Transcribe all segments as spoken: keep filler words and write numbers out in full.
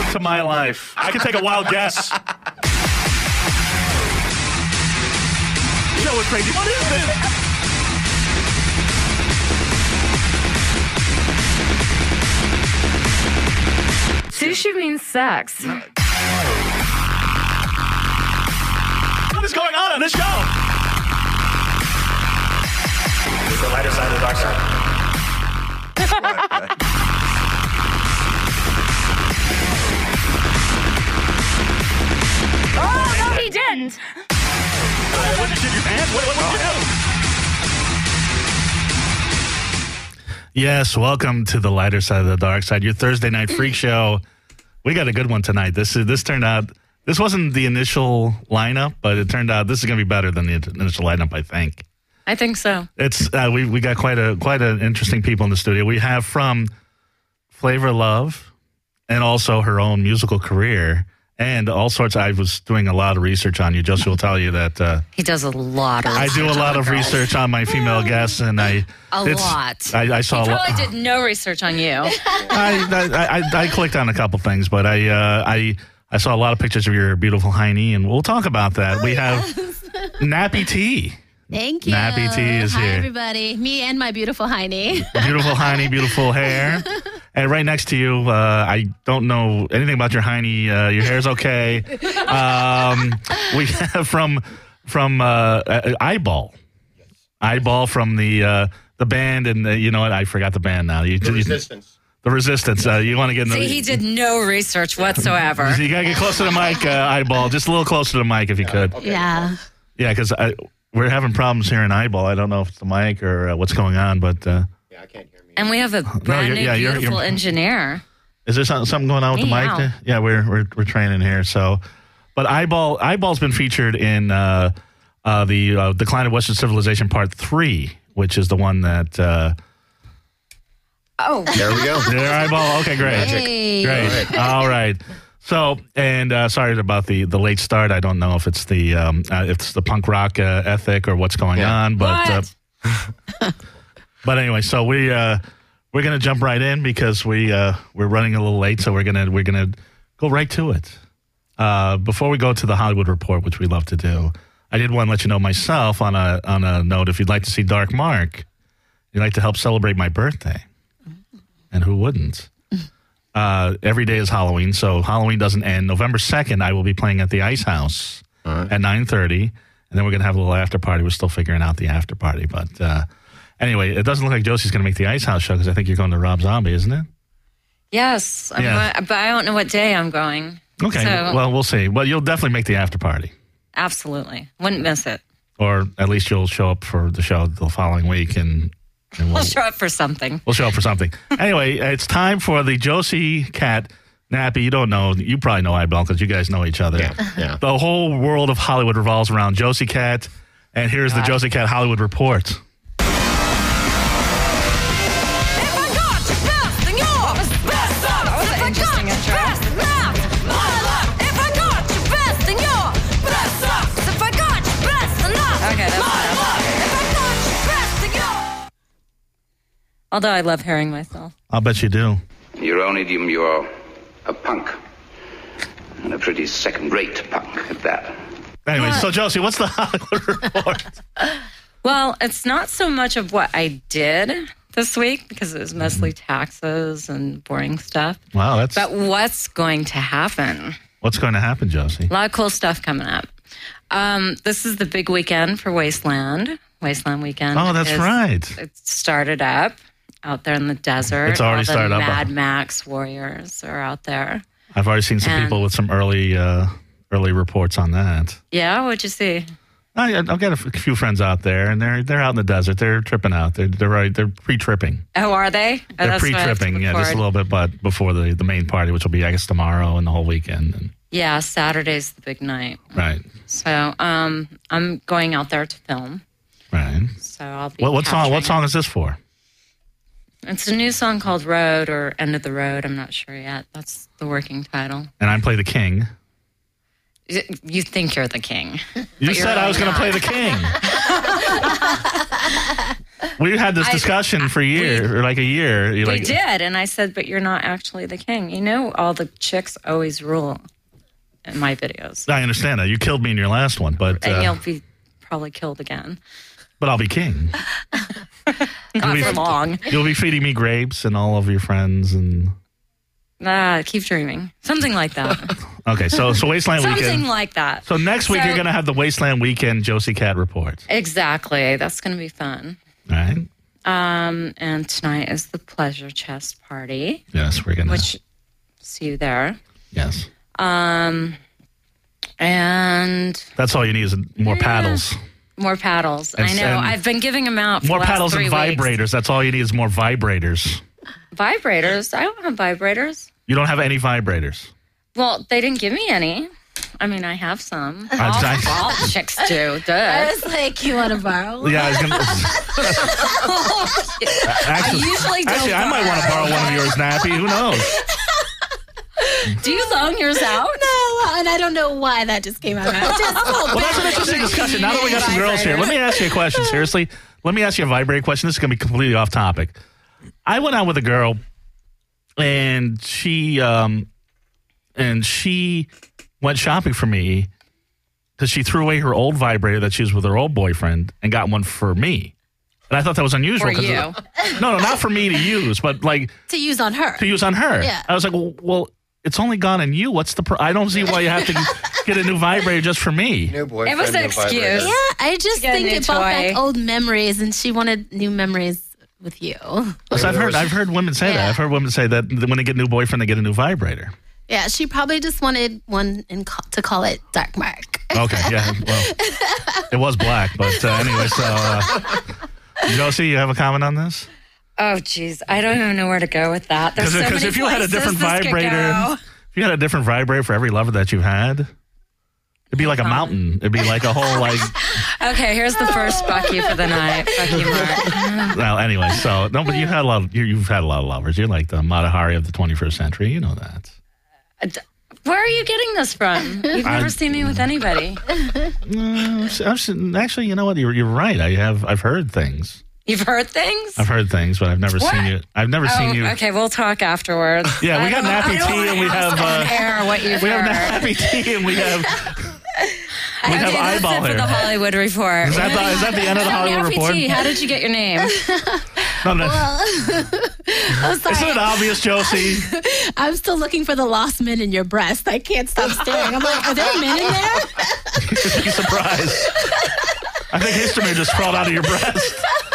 to my life. I can take a wild guess. Show is crazy. What is this? Sushi means sex. What is going on on this show? It's the lighter side of the dark side. Oh, no, he didn't. What, you shit your pants? What, what, what did you do? Yes, welcome to the lighter side of the dark side, your Thursday night freak show. We got a good one tonight. This is this turned out, this wasn't the initial lineup, but it turned out this is going to be better than the initial lineup, I think. I think so. It's uh, we we got quite a quite an interesting people in the studio. We have from Flavor Love and also her own musical career. And all sorts. I was doing a lot of research on you. Josie will tell you that uh, he does a lot of. I do a lot of research on my female guests, and I a lot. I, I saw. He a probably lo- did no research on you. I, I, I I clicked on a couple things, but I uh, I I saw a lot of pictures of your beautiful hiney, and we'll talk about that. Oh, we have yes. Nappy T. Thank you. Nappy T is Hi, here. Hi, everybody. Me and my beautiful hiney. Beautiful hiney, beautiful hair. And right next to you, uh, I don't know anything about your hiney. Uh, your hair's okay. Um, we have from from uh, Eyeball. Eyeball from the uh, the band, and uh, you know what? I forgot the band now. You, the you, Resistance. The Resistance. Uh, you want to get in the... See, he did no research whatsoever. You got to get close to the mic, uh, Eyeball. Just a little closer to the mic if you yeah, could. Okay. Yeah. Yeah, because we're having problems here in Eyeball. I don't know if it's the mic or uh, what's going on, but... Uh, yeah, I can't hear me. And we have a brand no, new, yeah, you're, beautiful you're, engineer. Is there something, something going on with the mic? Meow. There? Yeah, we're we're we're training here. So, but Eyeball Eyeball's been featured in uh, uh, the uh, Decline of Western Civilization Part Three, which is the one that. Uh, oh, there we go. There, Eyeball. Okay, great, Hey. great. All right. So, and uh, sorry about the, the late start. I don't know if it's the um, uh, if it's the punk rock uh, ethic or what's going Yeah. on, but what? Uh, but anyway, so we. Uh, We're gonna jump right in because we uh, we're running a little late, so we're gonna we're gonna go right to it. Uh, before we go to the Hollywood Report, which we love to do, I did want to let you know myself on a on a note. If you'd like to see Dark Mark, you'd like to help celebrate my birthday, and who wouldn't? Uh, every day is Halloween, so Halloween doesn't end. November second, I will be playing at the Ice House right. at nine thirty, and then we're gonna have a little after party. We're still figuring out the after party, but. Uh, Anyway, it doesn't look like Josie's going to make the Ice House show because I think you're going to Rob Zombie, isn't it? Yes, I'm Yeah. going, but I don't know what day I'm going. Okay, So- well, we'll see. Well, you'll definitely make the after party. Absolutely. Wouldn't miss it. Or at least you'll show up for the show the following week, and, and We'll we'll, show up for something. we'll show up for something. Anyway, it's time for the Josie Cat Nappy. You don't know. You probably know Eyeball because you guys know each other. Yeah, yeah. The whole world of Hollywood revolves around Josie Cat, and here's the Josie Cat Hollywood Report. Interesting intro. Okay, that's enough. Although I love hearing myself. I'll bet you do. Uranidium, you're a punk. And a pretty second-rate punk at that. Anyway, so Josie, what's the Hollywood Report? Well, it's not so much of what I did this week because it was mostly taxes and boring stuff. Wow, that's But what's going to happen? what's going to happen, Josie? A lot of cool stuff coming up. Um, this is the big weekend for Wasteland. Wasteland weekend. Oh, that's is- right. It started up out there in the desert. It's already All the started up. Mad Max warriors are out there. I've already seen some And- people with some early uh, early reports on that. Yeah, what'd you see? I, I've got a f- few friends out there, and they're they're out in the desert. They're tripping out. They're they're right. They're pre-tripping. Oh, are they? Oh, They're that's what I have to pre-tripping. Yeah, just a record. little bit, but before the, the main party, which will be I guess tomorrow and the whole weekend. And, Yeah, Saturday's the big night. right, So um, I'm going out there to film. right. So I'll be. What what song? What capturing song it. is this for? It's a new song called Road or End of the Road. I'm not sure yet. That's the working title. And I play the king. Y- You think you're the king. You But said you're I was really going to not. play the king. We had this I- discussion I- for a year, we- or like a year. You're We like, did, and I said, but you're not actually the king. You know, all the chicks always rule in my videos, I understand that. You killed me in your last one, but and uh, you'll be probably killed again. but I'll be king. Not be- for long. You'll be feeding me grapes and all of your friends and. Ah, keep dreaming. Something like that. Okay, so so Wasteland Something Weekend. like that. So next week So- you're going to have the Wasteland Weekend Josie Cat report. Exactly. That's going to be fun. All right. Um, and tonight is the pleasure chest party, Yes, we're going to. which see you there. Yes. Um, and That's all you need is more paddles. more paddles. And- I know. and I've been giving them out for More the last paddles and three weeks. vibrators. That's all you need is more vibrators. Vibrators? I don't have vibrators. You don't have any vibrators. Well, they didn't give me any. I mean, I have some. I- All, I- all chicks do. I Duh. was like, you want to borrow? Yeah, I was gonna, actually, I usually don't actually, I might want to borrow one of yours, Nappy. Who knows? Do you loan yours out? No, and I don't know why that just came out. I just felt Well, that's an bad. interesting discussion. Now that we got some girls here, let me ask you a question. Seriously, let me ask you a vibrator question. This is going to be completely off topic. I went out with a girl, and she, um, and she went shopping for me because she threw away her old vibrator that she was with her old boyfriend and got one for me. And I thought that was unusual. For 'cause you. of- no, no, not for me to use, but like To use on her. to use on her. Yeah. I was like, well, well it's only gone on you. What's the? Pro- I don't see why you have to get a new vibrator just for me. New boyfriend, It was an new excuse. vibrator. Yeah, I just get a think new it brought toy. back old memories, and she wanted new memories with you. Because I've heard, I've heard women say that. Yeah. I've heard women say that when they get a new boyfriend, they get a new vibrator. Yeah, she probably just wanted one in ca- to call it Dark Mark. Okay, yeah. Well, it was black, but uh, anyway. So, uh, Josie, you have a comment on this? Oh, geez. I don't even know where to go with that. There's so Because many if you had a places different this could vibrator, go. if you had a different vibrator for every lover that you've had, it'd be like a mountain. It'd be like a whole like. Okay, here's the first Bucky for the night. Bucky Mark. Well, anyway, so no, but you had a lot. Of, you, you've had a lot of lovers. You're like the Mata Hari of the twenty-first century. You know that. Where are you getting this from? You've never I- seen me with anybody. Uh, I've seen- actually, you know what? You're, you're right. I have. I've heard things. You've heard things? I've heard things, but I've never What? seen you. I've never Oh, seen you. okay, we'll talk afterwards. Yeah, we I got don't- Nappy I don't Tea wanna and we ask have, on uh, air what you've We have heard. Nappy Tea and we have. We okay, have that's eyeball it for hair. the Hollywood Report. Is that the, is that the end of the So, Hollywood Nappy Report? Tea, how did you get your name? No, no. I'm sorry. Isn't it obvious, Josie? I'm still looking for the lost men in your breast. I can't stop staring. I'm like, are there men in there? You'd be surprised. I think histamine just crawled out of your breast.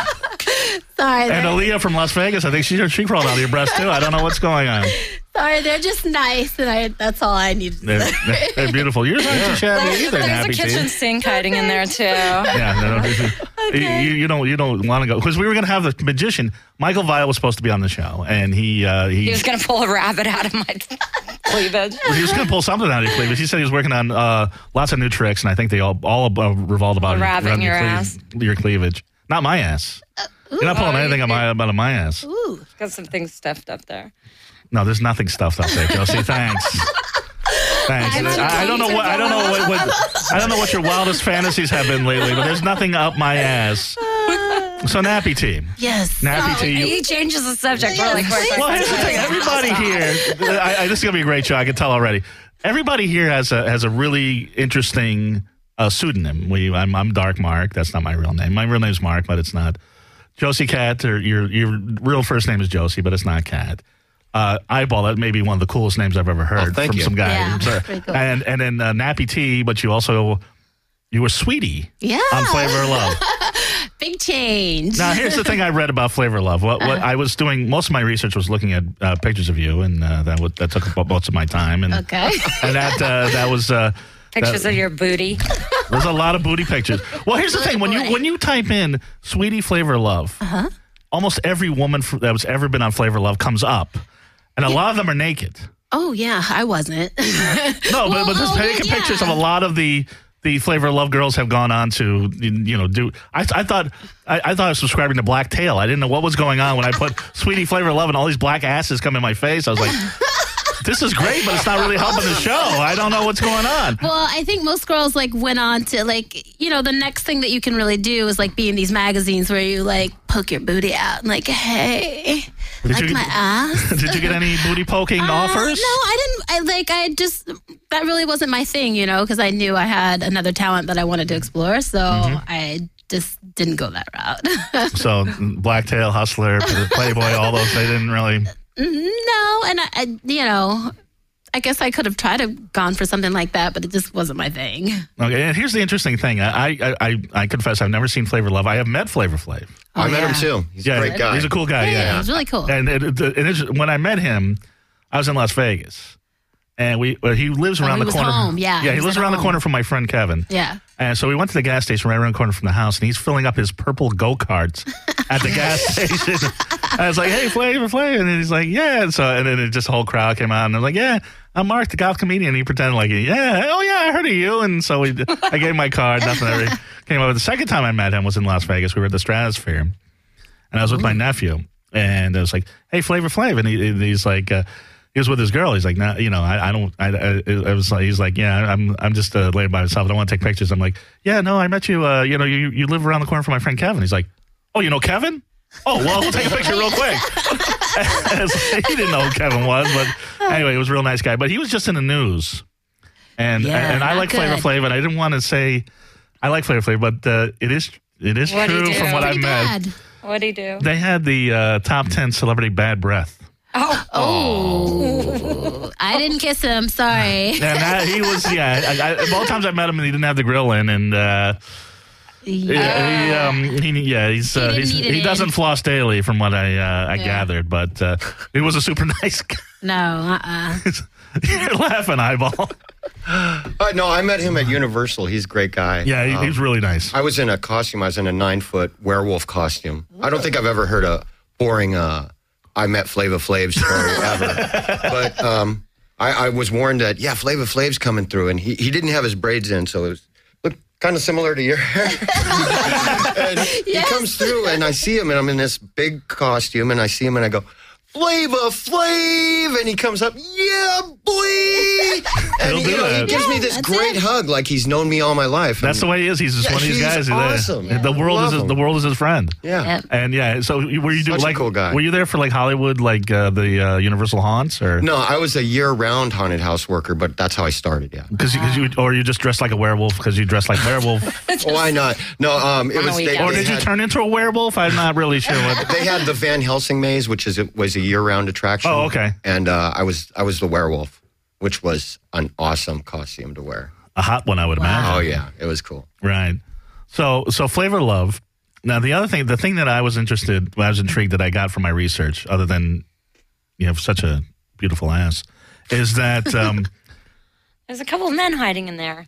Sorry, And they're, Aaliyah from Las Vegas, I think she she crawled out of your breast too. I don't know what's going on. sorry, they're just nice, and I that's all I need to They're, say. they're, they're beautiful. Yours aren't too shabby either, There's a Nappy kitchen Tea. sink hiding in there, too. Yeah, no, no, you, you don't you don't want to go because we were going to have the magician. Michael Vile was supposed to be on the show, and he uh, he He was going to pull a rabbit out of my cleavage. he was going to pull something out of your cleavage. He said he was working on uh, lots of new tricks, and I think they all all uh, revolved about A rabbit around in your cleave- ass. your cleavage. Not my ass. You're not pulling Oh, anything you- on my, about my ass. Ooh, Got some things stuffed up there. No, there's nothing stuffed up there, Josie. Thanks. Thanks. I'm I, I don't know what I don't know what, what I don't know what your wildest fantasies have been lately, but there's nothing up my ass. So Nappy Team. yes. Nappy Tea. you- He changes the subject really quick. Well, here's the thing. Everybody here, I, I, this is gonna be a great show. I can tell already. Everybody here has a has a really interesting uh, pseudonym. We, I'm, I'm Dark Mark. That's not my real name. My real name is Mark, but it's not. Josie Cat, or your your real first name is Josie, but it's not Cat. Uh, Eyeball, that may be one of the coolest names I've ever heard Oh, thank from you. some guy. Yeah, So- pretty cool. and and then uh, Nappy Tea, but you also you were Sweetie Yeah. on Flavor of Love. Big change. Now, here's the thing I read about Flavor of Love. What, what I was doing, most of my research was looking at uh, pictures of you, and uh, that would, that took up most of my time. And Okay. and that uh, that was uh, Pictures that, of your booty. there's a lot of booty pictures. Well, here's the thing: when you boy. when you type in "Sweetie Flavor of Love," Uh-huh. almost every woman f- that was ever been on Flavor of Love comes up, and a lot of them are naked. Oh yeah, I wasn't. No, but, but Well, there's oh, taking yeah. pictures of a lot of the the Flavor of Love girls have gone on to you know do. I, I thought I, I thought I was subscribing to Black Tail. I didn't know what was going on when I put Sweetie Flavor of Love and all these black asses come in my face. I was like, this is great, but it's not really helping the show. I don't know what's going on. Well, I think most girls like went on to like, you know, the next thing that you can really do is like be in these magazines where you like poke your booty out and like, hey, Did like you- my ass. Did you get any booty poking Uh, offers? No, I didn't. I like. I just that really wasn't my thing, you know, because I knew I had another talent that I wanted to explore. So Mm-hmm. I just didn't go that route. So, Blacktail, Hustler, Playboy, all those, they didn't really. No, and I, I, you know, I guess I could have tried to gone for something like that, but it just wasn't my thing. Okay, and here's the interesting thing. I I, I, I confess I've never seen Flavor Love. I have met Flavor Flav. I met yeah. him too. He's Yeah, a great guy. he's a cool guy. Yeah, Yeah, it was really cool. And it, it, it is, when I met him, I was in Las Vegas, and we well, he lives around he the was corner. home, yeah, yeah, he he was lives at around the home. corner from my friend Kevin. Yeah. And so we went to the gas station right around the corner from the house, and he's filling up his purple go-karts at the gas station. I was like, hey, Flavor Flav. And he's like, yeah. And so, and then it just the whole crowd came out, and I'm like, yeah, I'm Mark, the goth comedian. And he pretended like, yeah, oh, yeah, I heard of you. And so we, I gave him my card. Nothing ever came over. The second time I met him was in Las Vegas. We were at the Stratosphere, and I was with my nephew. And I was like, hey, Flavor Flav. And, he, and he's like, uh, he was with his girl. He's like, no, you know, I, I don't. I, I, I was like, he's like, yeah, I'm, I'm just uh, laying by myself. I don't want to take pictures. I'm like, yeah, no, I met you. Uh, you know, you, you live around the corner from my friend Kevin. He's like, oh, you know Kevin? Oh, well, we'll take a picture real quick. And it's like, he didn't know who Kevin was, but anyway, he was a real nice guy. But he was just in the news, and Yeah, and I not like Flavor good. Flav, and I didn't want to say I like Flavor Flav, but uh, it is it is What'd he true do? from what I've Pretty met. bad. What'd he do? They had the uh, top ten celebrity bad breath. Oh, I didn't kiss him. Sorry. And that, he was, yeah. I, I, both times I met him, and he didn't have the grill in, and uh, yeah, he, um, he, yeah, he's, uh, He he's didn't need it he in. doesn't floss daily, from what I uh, I Yeah. gathered. But uh, he was a super nice guy. No. Uh. uh You're laughing, eyeball. Uh, no, I met him at Universal. He's a great guy. Yeah, he, Um, he's really nice. I was in a costume. I was in a nine-foot werewolf costume. I don't think I've ever heard a boring uh, I met Flava Flav story ever. But um, I, I was warned that, yeah, Flava Flav's coming through. And he, he didn't have his braids in, so it was looked kind of similar to your hair. And he comes through, and I see him, and I'm in this big costume, and I see him, and I go, Flava Flav! And he comes up, yeah, boy! And He'll do you know, he that. gives me Yeah, this that's great it. hug like he's known me all my life. That's the And- way he is. He's just Yeah, one of these he's guys. He's, uh, awesome. The world Love is his, him. the world is his friend. Yeah. Yep. And yeah, so were you doing Such a like cool guy. were you there for like Hollywood, like uh, the uh, Universal haunts, or No, I was a year-round haunted house worker, but that's how I started, yeah. because you, or you just dressed like a werewolf because you dressed like werewolf, Why not? No, um, it was... we They, go. or they did you had, turn into a werewolf? I'm not really sure what. They had the Van Helsing maze, which is was a year-round attraction. Oh, okay. And uh, I was I was the werewolf, which was an awesome costume to wear. A hot one, I would imagine. Oh, yeah. It was cool. Right. So, so Flavor Love. Now, the other thing, the thing that I was interested, I was intrigued that I got from my research, other than you have such a beautiful ass, is that um, There's a couple of men hiding in there.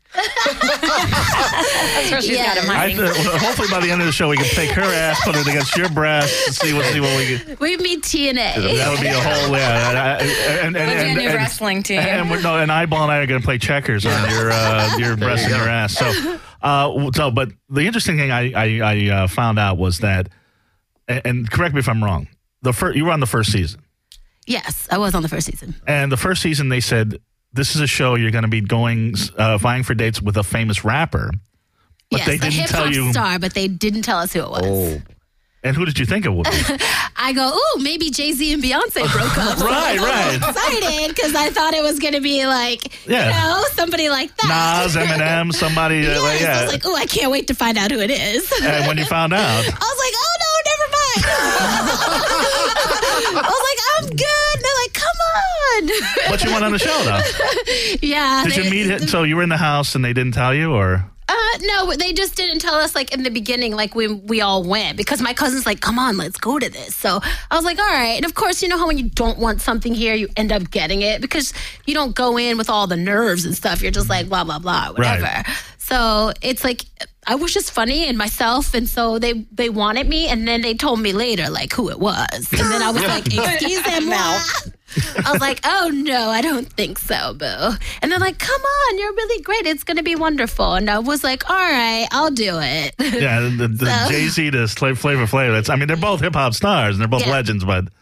That's where she's got him Yes. I, hiding. uh, hopefully by the end of the show we can take her ass, put it against your breast, and see what see what we can. We meet T N A. That would be a whole yeah. And, and, and, That'd be a and, new and- wrestling team. And we're, no, and Eyeball and I are going to play checkers on your uh, your breast and you your go. ass. So, uh, so, but the interesting thing I I, I uh, found out was that, and, and correct me if I'm wrong, the first you were on the first season, Yes, I was on the first season. and the first season they said this is a show you're going to be going uh, vying for dates with a famous rapper, but yes, they a didn't hip tell hop you. star, but they didn't tell us who it was. Oh. And who did you think it would be? I go, ooh, maybe Jay Z and Beyonce broke up. So Right, I was right. excited because I thought it was going to be like, Yeah. you know, somebody like that. Nas, Eminem, somebody. Uh, Yes, I yeah. was like, ooh, I can't wait to find out who it is. And when you found out, I was like, oh no, never mind. I was like, I'm good. And they're like, come on. but you went on the show though. Yeah. Did they- you meet it? So you were in the house and they didn't tell you, or? Uh, no, they just didn't tell us like in the beginning, like we we all went because my cousin's like, come on, let's go to this. So I was like, all right. And of course, you know how when you don't want something here, you end up getting it because you don't go in with all the nerves and stuff. You're just like, blah, blah, blah, whatever. Right. So it's like, I was just funny and myself. And so they, they wanted me. And then they told me later, like, who it was. And then I was like, excuse-moi. I was like, oh, no, I don't think so, boo. And they're like, come on, you're really great. It's going to be wonderful. And I was like, all right, I'll do it. Yeah, the, the So- Jay Z to Flavor Flav. That's I mean, they're both hip hop stars and they're both Yeah. legends, but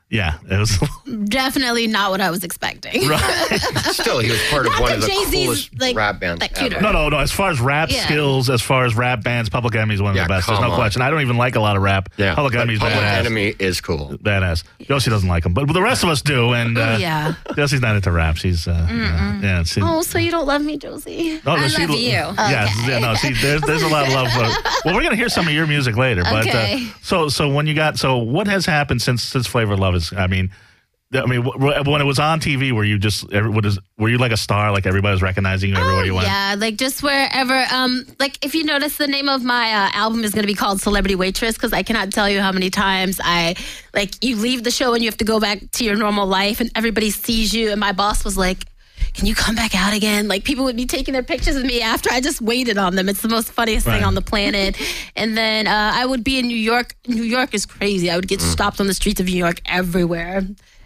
Yeah, it was Definitely not what I was expecting. right. Still, he was part of Not one that of the Jay-Z's, coolest like, rap bands that cuter. ever. No, no, no. As far as rap Yeah. skills, as far as rap bands, Public Enemy is one of Yeah, the best. There's no come on. question. I don't even like a lot of rap. Yeah, Public but Enemy's Public badass. Enemy is cool. Badass. Josie doesn't like him, but the rest of us do. And uh, Yeah. Josie's not into rap. She's uh, uh, yeah. She, Oh, so you don't love me, Josie? no, I she- love you. Yes, yeah, no. See, there's there's a lot of love. For, well, we're gonna hear some of your music later. But Okay. uh, so so when you got so what has happened since since Flavor of Love is? I mean. I mean, wh- wh- when it was on T V, were you just every- what is, were you like a star? Like everybody was recognizing you everywhere you went? Yeah, like just wherever. Um, like if you notice, the name of my uh, album is going to be called Celebrity Waitress because I cannot tell you how many times I like you leave the show and you have to go back to your normal life and everybody sees you. And my boss was like, "Can you come back out again?" Like people would be taking their pictures of me after I just waited on them. It's the most funniest Right. thing on the planet. And then uh, I would be in New York. New York is crazy. I would get stopped on the streets of New York everywhere.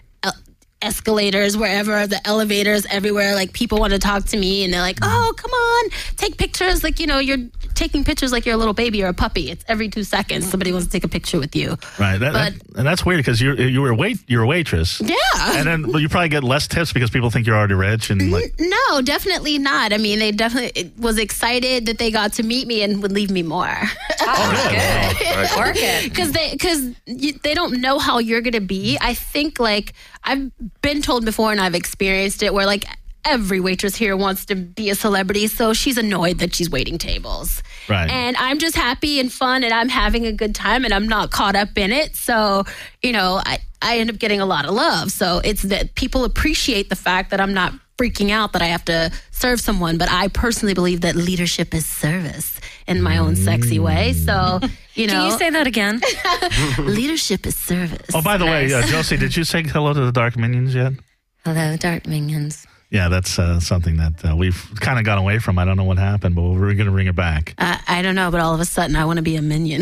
Escalators, wherever, the elevators, everywhere. Like people want to talk to me, and they're like, "Oh, come on, take pictures." Like you know, you're taking pictures like you're a little baby or a puppy. It's every two seconds somebody wants to take a picture with you. Right. That, But- that- and that's weird because you you were a wait you're a waitress. Yeah. And then well, you probably get less tips because people think you're already rich and like. No, definitely not. I mean, they definitely it was excited that they got to meet me and would leave me more Oh, good. Right. Work it. because they because they don't know how you're gonna be. I think like I've been told before and I've experienced it where like every waitress here wants to be a celebrity, so she's annoyed that she's waiting tables. Right. And I'm just happy and fun and I'm having a good time and I'm not caught up in it. So, you know, I, I end up getting a lot of love. So it's that people appreciate the fact that I'm not freaking out that I have to serve someone. But I personally believe that leadership is service in my own sexy way. So, you know, Can you say that again? leadership is service. Oh, by the way, uh, Josie, did you say hello to the Dark Minions yet? Hello, Dark Minions. Yeah, that's uh, something that uh, we've kind of gone away from. I don't know what happened, but we're going to bring it back. I, I don't know, but all of a sudden I want to be a minion.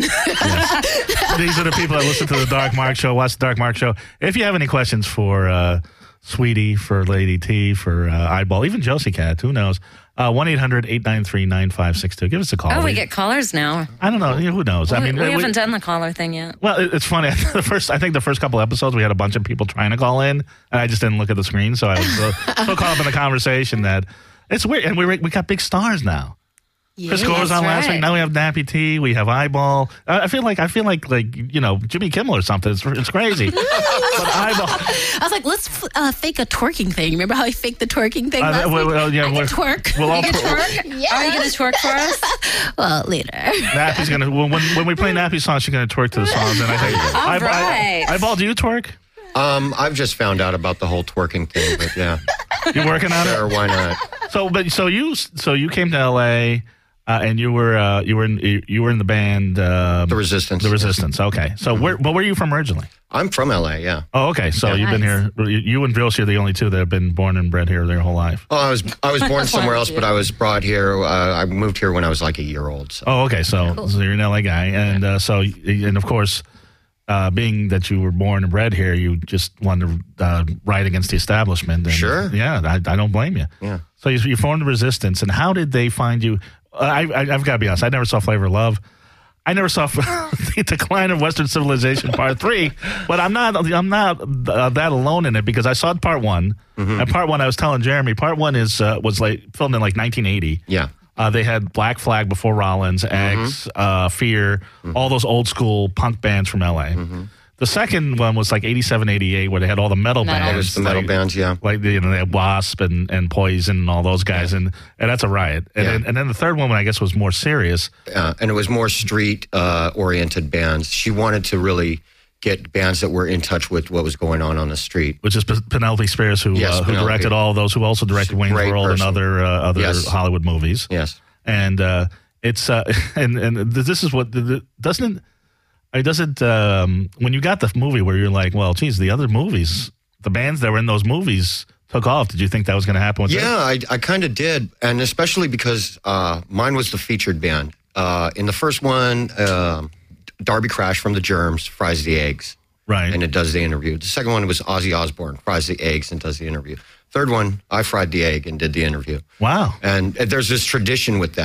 These are the people that listen to the Dark Mark Show, watch the Dark Mark Show. If you have any questions for uh, Sweetie, for Lady T, for uh, Eyeball, even Josie Cat, who knows? Uh, one eight hundred eight nine three nine five six two. Give us a call. Oh, we get callers now. I don't know. Who knows? I we, mean, we we- haven't done the caller thing yet. Well, it- it's funny. The first, I think the first couple episodes, we had a bunch of people trying to call in, and I just didn't look at the screen, so I was so, so caught up in the conversation that it's weird. And we we got big stars now. Chris Gore was that's on last right. week. Now we have Nappy T. We have Eyeball. I I feel like I feel like like you know Jimmy Kimmel or something. It's, it's crazy. But Eyeball. I was like, let's uh, fake a twerking thing. Remember how he faked the twerking thing Uh, last well, week? well, yeah, I can we're- twerk. We'll all You can twerk? Yeah. Are you going to twerk for us? Well, later. Nappy's gonna when when when we play Nappy songs, she's gonna twerk to the songs. And I think All Eyeball, right. Eyeball, do you twerk? Um, I've just found out about the whole twerking thing, but yeah, You working on sure, it? why not? So, but so you so you came to L A. Uh, and you were uh, you were in you were in the band um, The Resistance. The Resistance. Okay, so where but where are you from originally? I'm from L A, yeah. Oh, okay. So you've been Nice. here. You, you and Josie are the only two that have been born and bred here their whole life. Oh, I was I was born somewhere else, but I was brought here. Uh, I moved here when I was like a year old. So. Oh, okay. So, so you're an L A guy, and uh, so and of course, uh, being that you were born and bred here, you just wanted to uh, ride against the establishment. And, Sure. Yeah, I, I don't blame you. Yeah. So you, you formed the Resistance, and how did they find you? Uh, I, I, I've got to be honest. I never saw Flavor of Love. I never saw The Decline of Western Civilization Part Three, but I'm not. I'm not uh, that alone in it because I saw Part One. And Part One, I was telling Jeremy, Part One is uh, was like filmed in like nineteen eighty. Yeah. Uh, they had Black Flag before Rollins, X, uh, Fear, all those old school punk bands from L A. The second one was like eighty-seven, eighty-eight, where they had all the metal, Metal. bands. It was the metal like, bands, yeah. Like, you know, they had Wasp and, and Poison and all those guys. And, and that's a riot. And, Yeah. then, and then the third one, I guess, was more serious. Uh, and it was more street uh, oriented bands. She wanted to really get bands that were in touch with what was going on on the street. Which is P- Penelope Spears, who Yes, uh, who Penelope. directed all of those, who also directed She's a Wayne's great World and person. other uh, other Yes. Hollywood movies. Yes. And uh, it's uh, and and this is what the, the, doesn't it, it doesn't um, when you got the movie where you're like, well, geez, the other movies, the bands that were in those movies took off. Did you think that was going to happen with Yeah, I, I kind of did. And especially because uh, mine was the featured band. Uh, in the first one, uh, Darby Crash from the Germs fries the eggs. Right. And it does the interview. The second one was Ozzy Osbourne fries the eggs and does the interview. Third one, I fried the egg and did the interview. Wow. And uh, there's this tradition with that.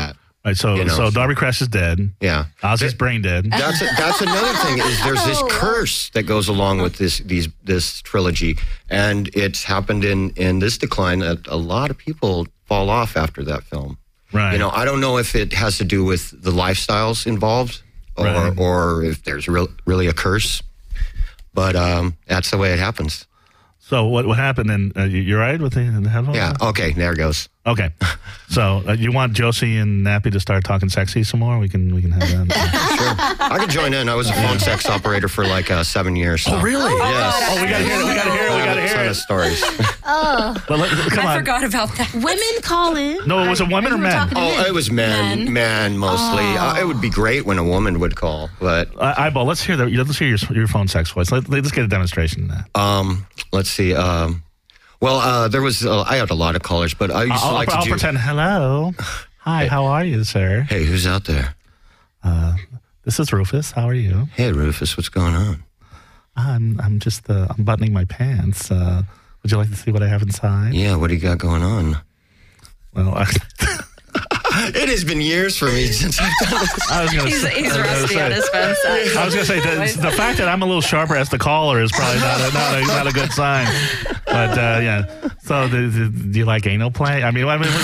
Right, so You know, so so- Darby Crash is dead. Yeah. Ozzy's brain dead. That's a, that's another thing is there's this curse that goes along with this these this trilogy, and it's happened in in this decline that a lot of people fall off after that film. Right. You know, I don't know if it has to do with the lifestyles involved, or Right. or if there's real, really a curse, but um, that's the way it happens. So what what happened? And uh, you, you're right with the, the headphones? Yeah. Okay. There it goes. Okay. So uh, you want Josie and Nappy to start talking sexy some more? We can we can have that. Sure. I could join in. I was a phone sex operator for like uh, seven years. So. Oh, really? Yes. Oh, we gotta hear it. We gotta hear it. We gotta A hear ton it. of stories. But let, come I on. forgot about that. Women call in. No, it was a woman or You were men? talking to Oh, men. it was men, Men. men mostly. Uh, it would be great when a woman would call, but Uh, eyeball. Let's hear that. Let's hear your your phone sex voice. Let, let's get a demonstration of that. um, let's see. Um, well, uh, there was uh, I had a lot of callers, but I used I'll, to like I'll to do. pretend. Hello. Hi. How are you, sir? Hey, who's out there? This is Rufus. How are you? Hey, Rufus, what's going on? I'm I'm just uh, I'm buttoning my pants. Uh, would you like to see what I have inside? Yeah, what do you got going on? Well, I, It has been years for me since I've done this. I was gonna He's, say, he's I was gonna rusty say- on his phone sex. I was gonna say the, the fact that I'm a little sharper as the caller is probably not a, not a, not a good sign. But uh, yeah, so do, do, do you like anal play? I mean, I mean,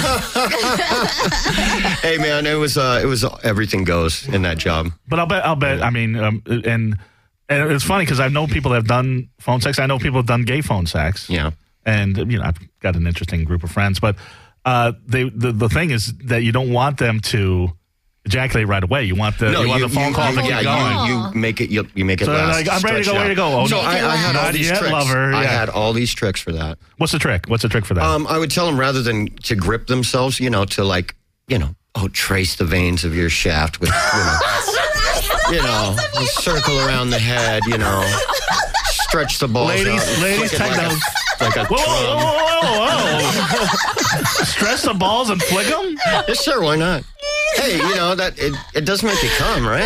Hey, man, it was uh, it was uh, everything goes in that job. but I'll bet I'll bet. I mean, um, and and it's funny because I know people that have done phone sex. I know people have done gay phone sex. Yeah. And you know, I've got an interesting group of friends, but uh, they the, the thing is that you don't want them to ejaculate right away. You want the you want the phone call to yeah, keep going. You, you make it. You, you make it So they're last. like, I'm ready to stretch go, it ready to out. go. Oh, so no. I, I had all Not these yet, tricks. lover, I yeah. had all these tricks for that. What's the trick? What's the trick for that? Um, I would tell them rather than to grip themselves, you know, to like, you know, oh, trace the veins of your shaft with, you know, you know, circle around the head, you know, stretch the balls Ladies- out. and ladies, flick it take like those. a, like a Whoa, whoa, drum. whoa, whoa, whoa. Stress the balls and flick them? Yeah, sure, why not? Hey, you know that it, it does make you come, right?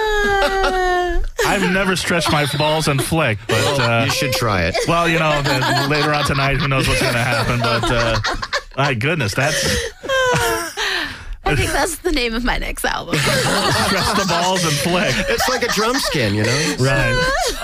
I've never stretched my balls and flicked, but Well, uh, you should try it. well, you know, then later on tonight, who knows what's going to happen? But uh, my goodness, that's I think that's the name of my next album. stress the balls and flick. It's like a drum skin, you know? Right.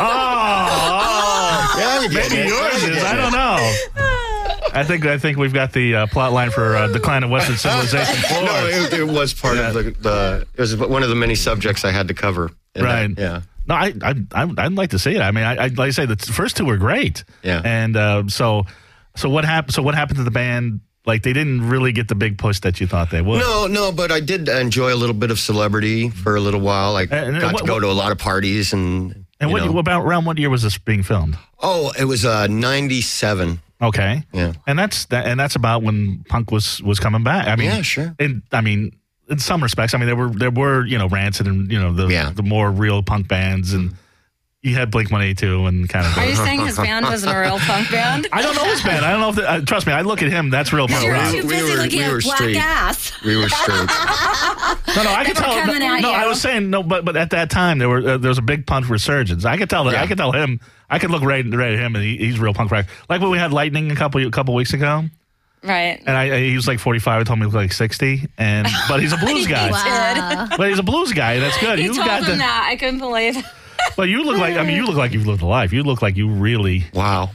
Oh, Yeah, you oh. get Maybe it. yours You is. get I it. don't know. I think I think we've got the uh, plot line for uh, Decline of Western Civilization four. No, it, it was part Yeah. of the, the. It was one of the many subjects I had to cover. in Right. that, yeah. No, I, I, I, I'd like to see it. I mean, I, I like I say, the first two were great. Yeah. And uh, so, so what happened? So what happened to the band? Like they didn't really get the big push that you thought they would. No, no, but I did enjoy a little bit of celebrity for a little while. I And- and got what- to go what- to a lot of parties and. And you what know. about around what year was this being filmed? Oh, it was uh, ninety-seven. Okay. Yeah. And that's that, and that's about when punk was was coming back. I mean, Yeah, sure. And I mean, in some respects, I mean, there were there were you know Rancid and you know the Yeah. the more real punk bands, and you had Blink one eighty-two and kind of. Are you saying his band wasn't a real punk band? I don't know his band. I don't know if the, uh, trust me. I look at him. That's real punk You're rock. too We busy were- looking we at were black straight. ass. We were straight. No, no, I could They were tell. coming No, at no, you. I was saying no, but but at that time there were uh, there was a big punk resurgence. I could tell that. Yeah. I could tell him. I could look right, right at him, and he, he's real punk rock. Like when we had Lightning a couple a couple weeks ago, Right. and I, he was like forty-five. I told me he looked like sixty, and but he's a blues guy. Wow. But he's a blues guy. That's good. He You told got him the. that. I couldn't believe it. But you look like. I mean, you look like you've lived a life. You look like you really. Wow.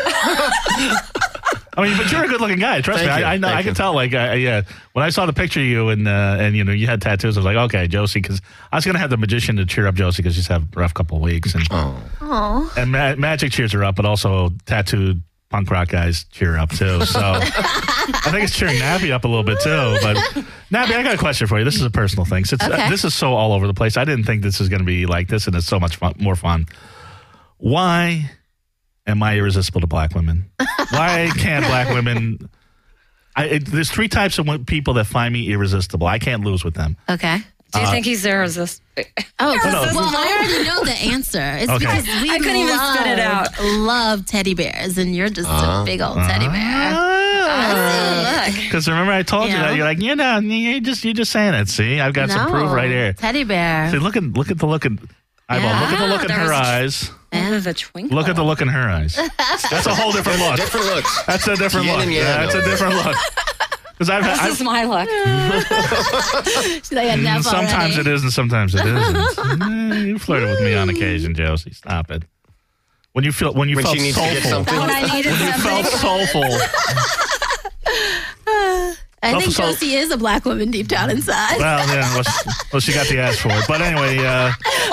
I mean, but you're a good-looking guy. Trust Thank me. you. I, I know. Thank I can you. tell. Like, I, yeah. When I saw the picture of you and uh, and you know you had tattoos, I was like, okay, Josie, because I was gonna have the magician to cheer up Josie because she's had a rough couple of weeks, and Oh. and Ma- Magic cheers her up, but also tattooed punk rock guys cheer her up too. So I think it's cheering Nappy up a little bit too. But Nappy, I got a question for you. This is a personal thing. Since Okay. uh, this is so all over the place, I didn't think this was gonna be like this, and it's so much fun, more fun. Why am I irresistible to black women? Why can't black women? I, it, there's three types of wo- people that find me irresistible. I can't lose with them. Okay. Do Uh, you think he's irresistible? Oh, no. well, I already know the answer. It's Okay. because we I couldn't even love, spit it out. love teddy bears, and you're just Uh-huh. a big old teddy bear. Look. Because remember I told you Yeah. that you're like, you know, you're just you're just saying it. See, I've got some No, proof right here. Teddy bear. See, look at look at the look at eyeball. Yeah. Look at the look in There her was- eyes. Oh, the twinkle. Look at the look in her eyes. That's a whole different look. Different looks. That's a different Yin look. and yang, That's a though. different look. Because I've, This I've is my luck. She's like, enough sometimes already. it is and sometimes it isn't. Eh, you flirted with me on occasion, Josie. Stop it. When you feel when you When felt she needs to get soulful, something. When I needed you something. felt soulful. I think So- Josie is a black woman deep down inside. Well, yeah. Well, she, well, she got the ass for it. But anyway, uh,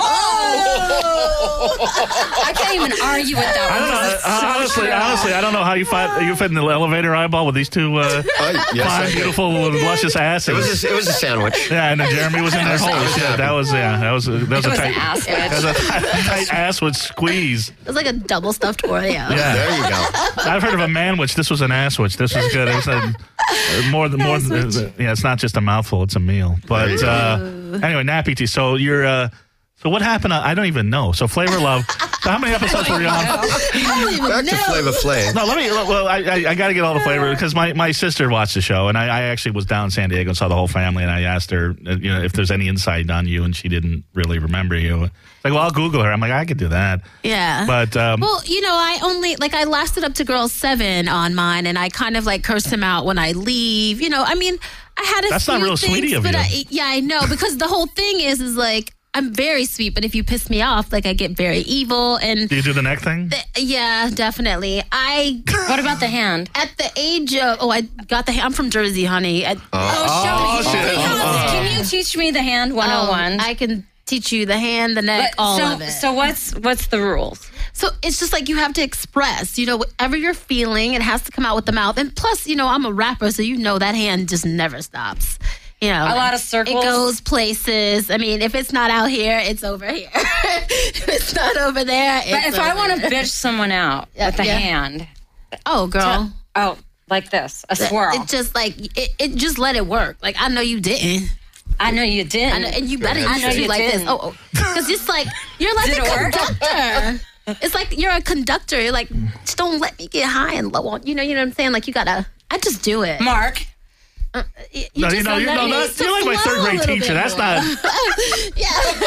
I can't even argue with that I one. don't know. 'cause it's Uh, so honestly, true. honestly, I don't know how you fit you fit in the elevator eyeball with these two uh, Uh, yes, I fine, did. beautiful, luscious asses. It was a, it was a sandwich. Yeah, and then Jeremy was in there. Holy shit, that was yeah, that was that was It a was tight, an ass that was wedge. a tight, tight ass with squeeze. It was like a double stuffed Oreo. Yeah, There you go. I've heard of a manwich. This was an asswich. This was good. It was a, uh, more than more. Than, uh, yeah, it's not just a mouthful; it's a meal. But uh, anyway, Nappy Tea. So you're. Uh, so what happened? I don't even know. So Flavor Love. So how many episodes were you on? I don't even Back to know. Flava Flav. No, let me. Well, I I, I got to get all the flavor because my, my sister watched the show and I, I actually was down in San Diego and saw the whole family and I asked her, uh, you know, if there's any insight on you and she didn't really remember you. Like, well, I'll Google her. I'm like, I could do that. Yeah. But um, Well, you know, I only like I lasted up to girl seven on mine, and I kind of like cursed him out when I leave. You know, I mean, I had a That's few not real things, sweetie of but you. I, yeah, I know because the whole thing is is like I'm very sweet, but if you piss me off, like I get very evil, and do you do the neck thing? th- yeah, definitely. I What about the hand? at the age of oh, I got the I'm from Jersey, honey. I, Oh, show me. shit. Can, can you teach me the hand one oh one? um, I can teach you the hand, the neck, all so, of it. so what's what's the rules? So it's just like you have to express, you know, whatever you're feeling, it has to come out with the mouth. And plus, you know, I'm a rapper, so you know that hand just never stops. You know, A lot of circles? It goes places. I mean, if it's not out here, it's over here. If it's not over there, it's But if I over want to there. bitch someone out Yeah, with the yeah. hand, oh, girl. oh, like this, a swirl. It just like it, it just let it work. Like I know you didn't. I know you didn't. I know, and you better I know use you it like this. didn't. Oh, because it's like you're like Did a it work? conductor. It's like you're a conductor. You're like, just don't let me get high and low on. You know, you know what I'm saying? Like you gotta. I just do it. Mark, You No, you just know, you let know, me that, you're like my flow third a grade little teacher. bit That's more. not.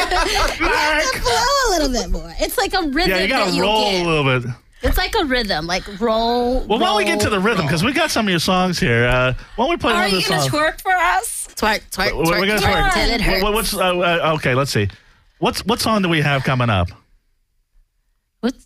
Yeah. Flow a little bit more. It's like a rhythm. Yeah, you got that to roll get. a little bit. It's like a rhythm, like roll. Well, why don't we get to the rhythm? Because we got some of your songs here. Uh, why don't we play are one of you the gonna songs? twerk for us? twerk, twerk, We're- twerk, we're gonna twerk twerk. till it hurts. What- What's uh, uh, okay? Let's see. What's what song do we have coming up? What's-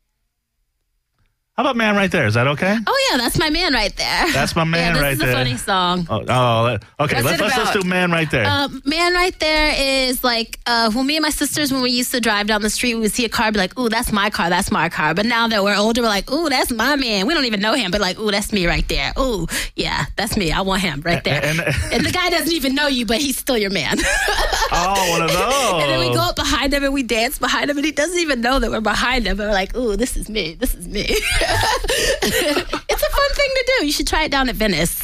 How about "Man Right There"? Is that okay? Oh yeah, that's my man right there. That's my man yeah, this right is there. a funny song. Oh, oh that- okay. What's Let's it let's, let's about? do "Man Right There." Um, man right there is like uh, when me and my sisters, when we used to drive down the street, we would see a car, be like, ooh, that's my car, that's my car. But now that we're older, we're like, ooh, that's my man. We don't even know him, but like, ooh, that's me right there. Ooh, yeah, that's me. I want him right there. And- And, the guy doesn't even know you, but he's still your man. oh, one of those. And then we go up behind him and we dance behind him, and he doesn't even know that we're behind him. And we're like, ooh, this is me. This is me. It's a fun thing to do. You should try it down at Venice.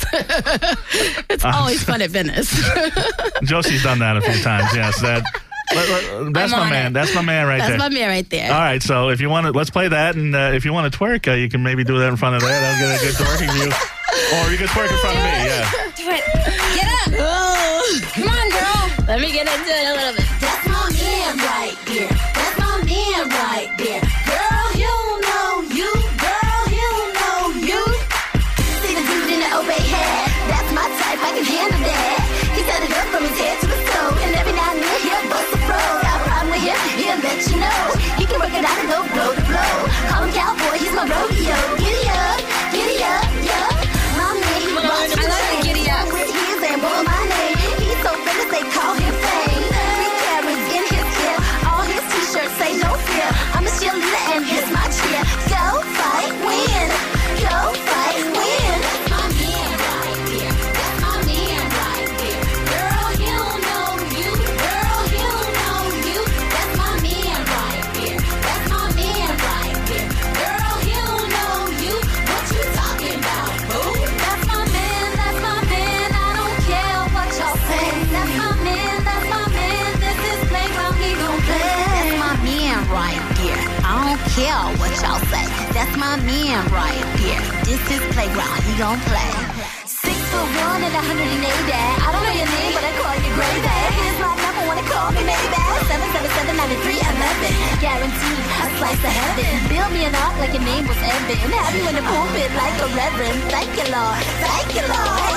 It's always fun at Venice. Josie's done that a few times. Yes, that. let- let- that's I'm my on man. it. That's my man right That's there. my man right there. All right, so if you want to, let's play that, and uh, if you want to twerk, uh, you can maybe do that in front of there. That'll get a good twerking view. Or you can twerk in front of me. Yeah. Do it. Get up. Oh, Come on, girl. let me get into it a little bit. That's my man right there. That's my man right there. Girl, you know you. Girl, you know you. See the dude in the Obey hat. That's my type. I can handle that. He set it up from his head to his toe. And every now and then he'll bust a pro. Got a problem with him, he'll let you know. He can work it out and go blow to blow. Call him cowboy, he's my rodeo. Giddy up, giddy up, yeah. My man, he rocks I like the giddy up. with his and boy, my name. He's so famous they call him fame. Three carrots in his ear. All his t-shirts say no fear. I'm a cheerleader and here's my cheer. Go fight, win. Go fight, win. That's my man right there. That's my man right there. Girl, you know you. Girl, you know you. That's my man right there. That's my man right there. Girl, you know you. What you talking about, boo? That's my man. That's my man. I don't care what y'all say. That's my man. That's my man. This is playground. He gon' play. That's my man right there. I don't care what y'all say. That's my man right there. This is playground. He gon' play. Six foot one and a hundred and eighty. I don't know your name, but I call you gravy. Here's my number. Wanna call me maybe? Seven seven seven ninety three eleven. Guaranteed a slice of heaven. Build me an ark like your name was Evan. Have you in the pulpit like a reverend. Thank you, Lord. Thank you, Lord. Thank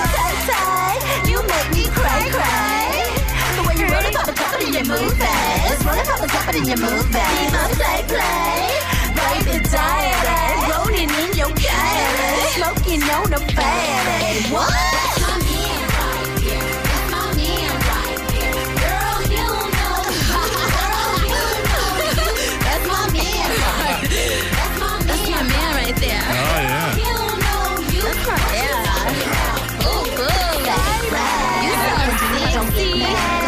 tight. You make me cry, cry. The way you roll it, pop it, pop it in your movies. Roll it, pop it, pop it in your movies. Be my play, play. Baby, diet. Rolling in your cat. Smoking on a fatty. What? That's my man right here. That's my man right here. Girl, you know. Girl, you know. That's my man right there. That's my man. That's my man right there. Oh, yeah. You know you. That's my yeah. Oh, good. You so sexy.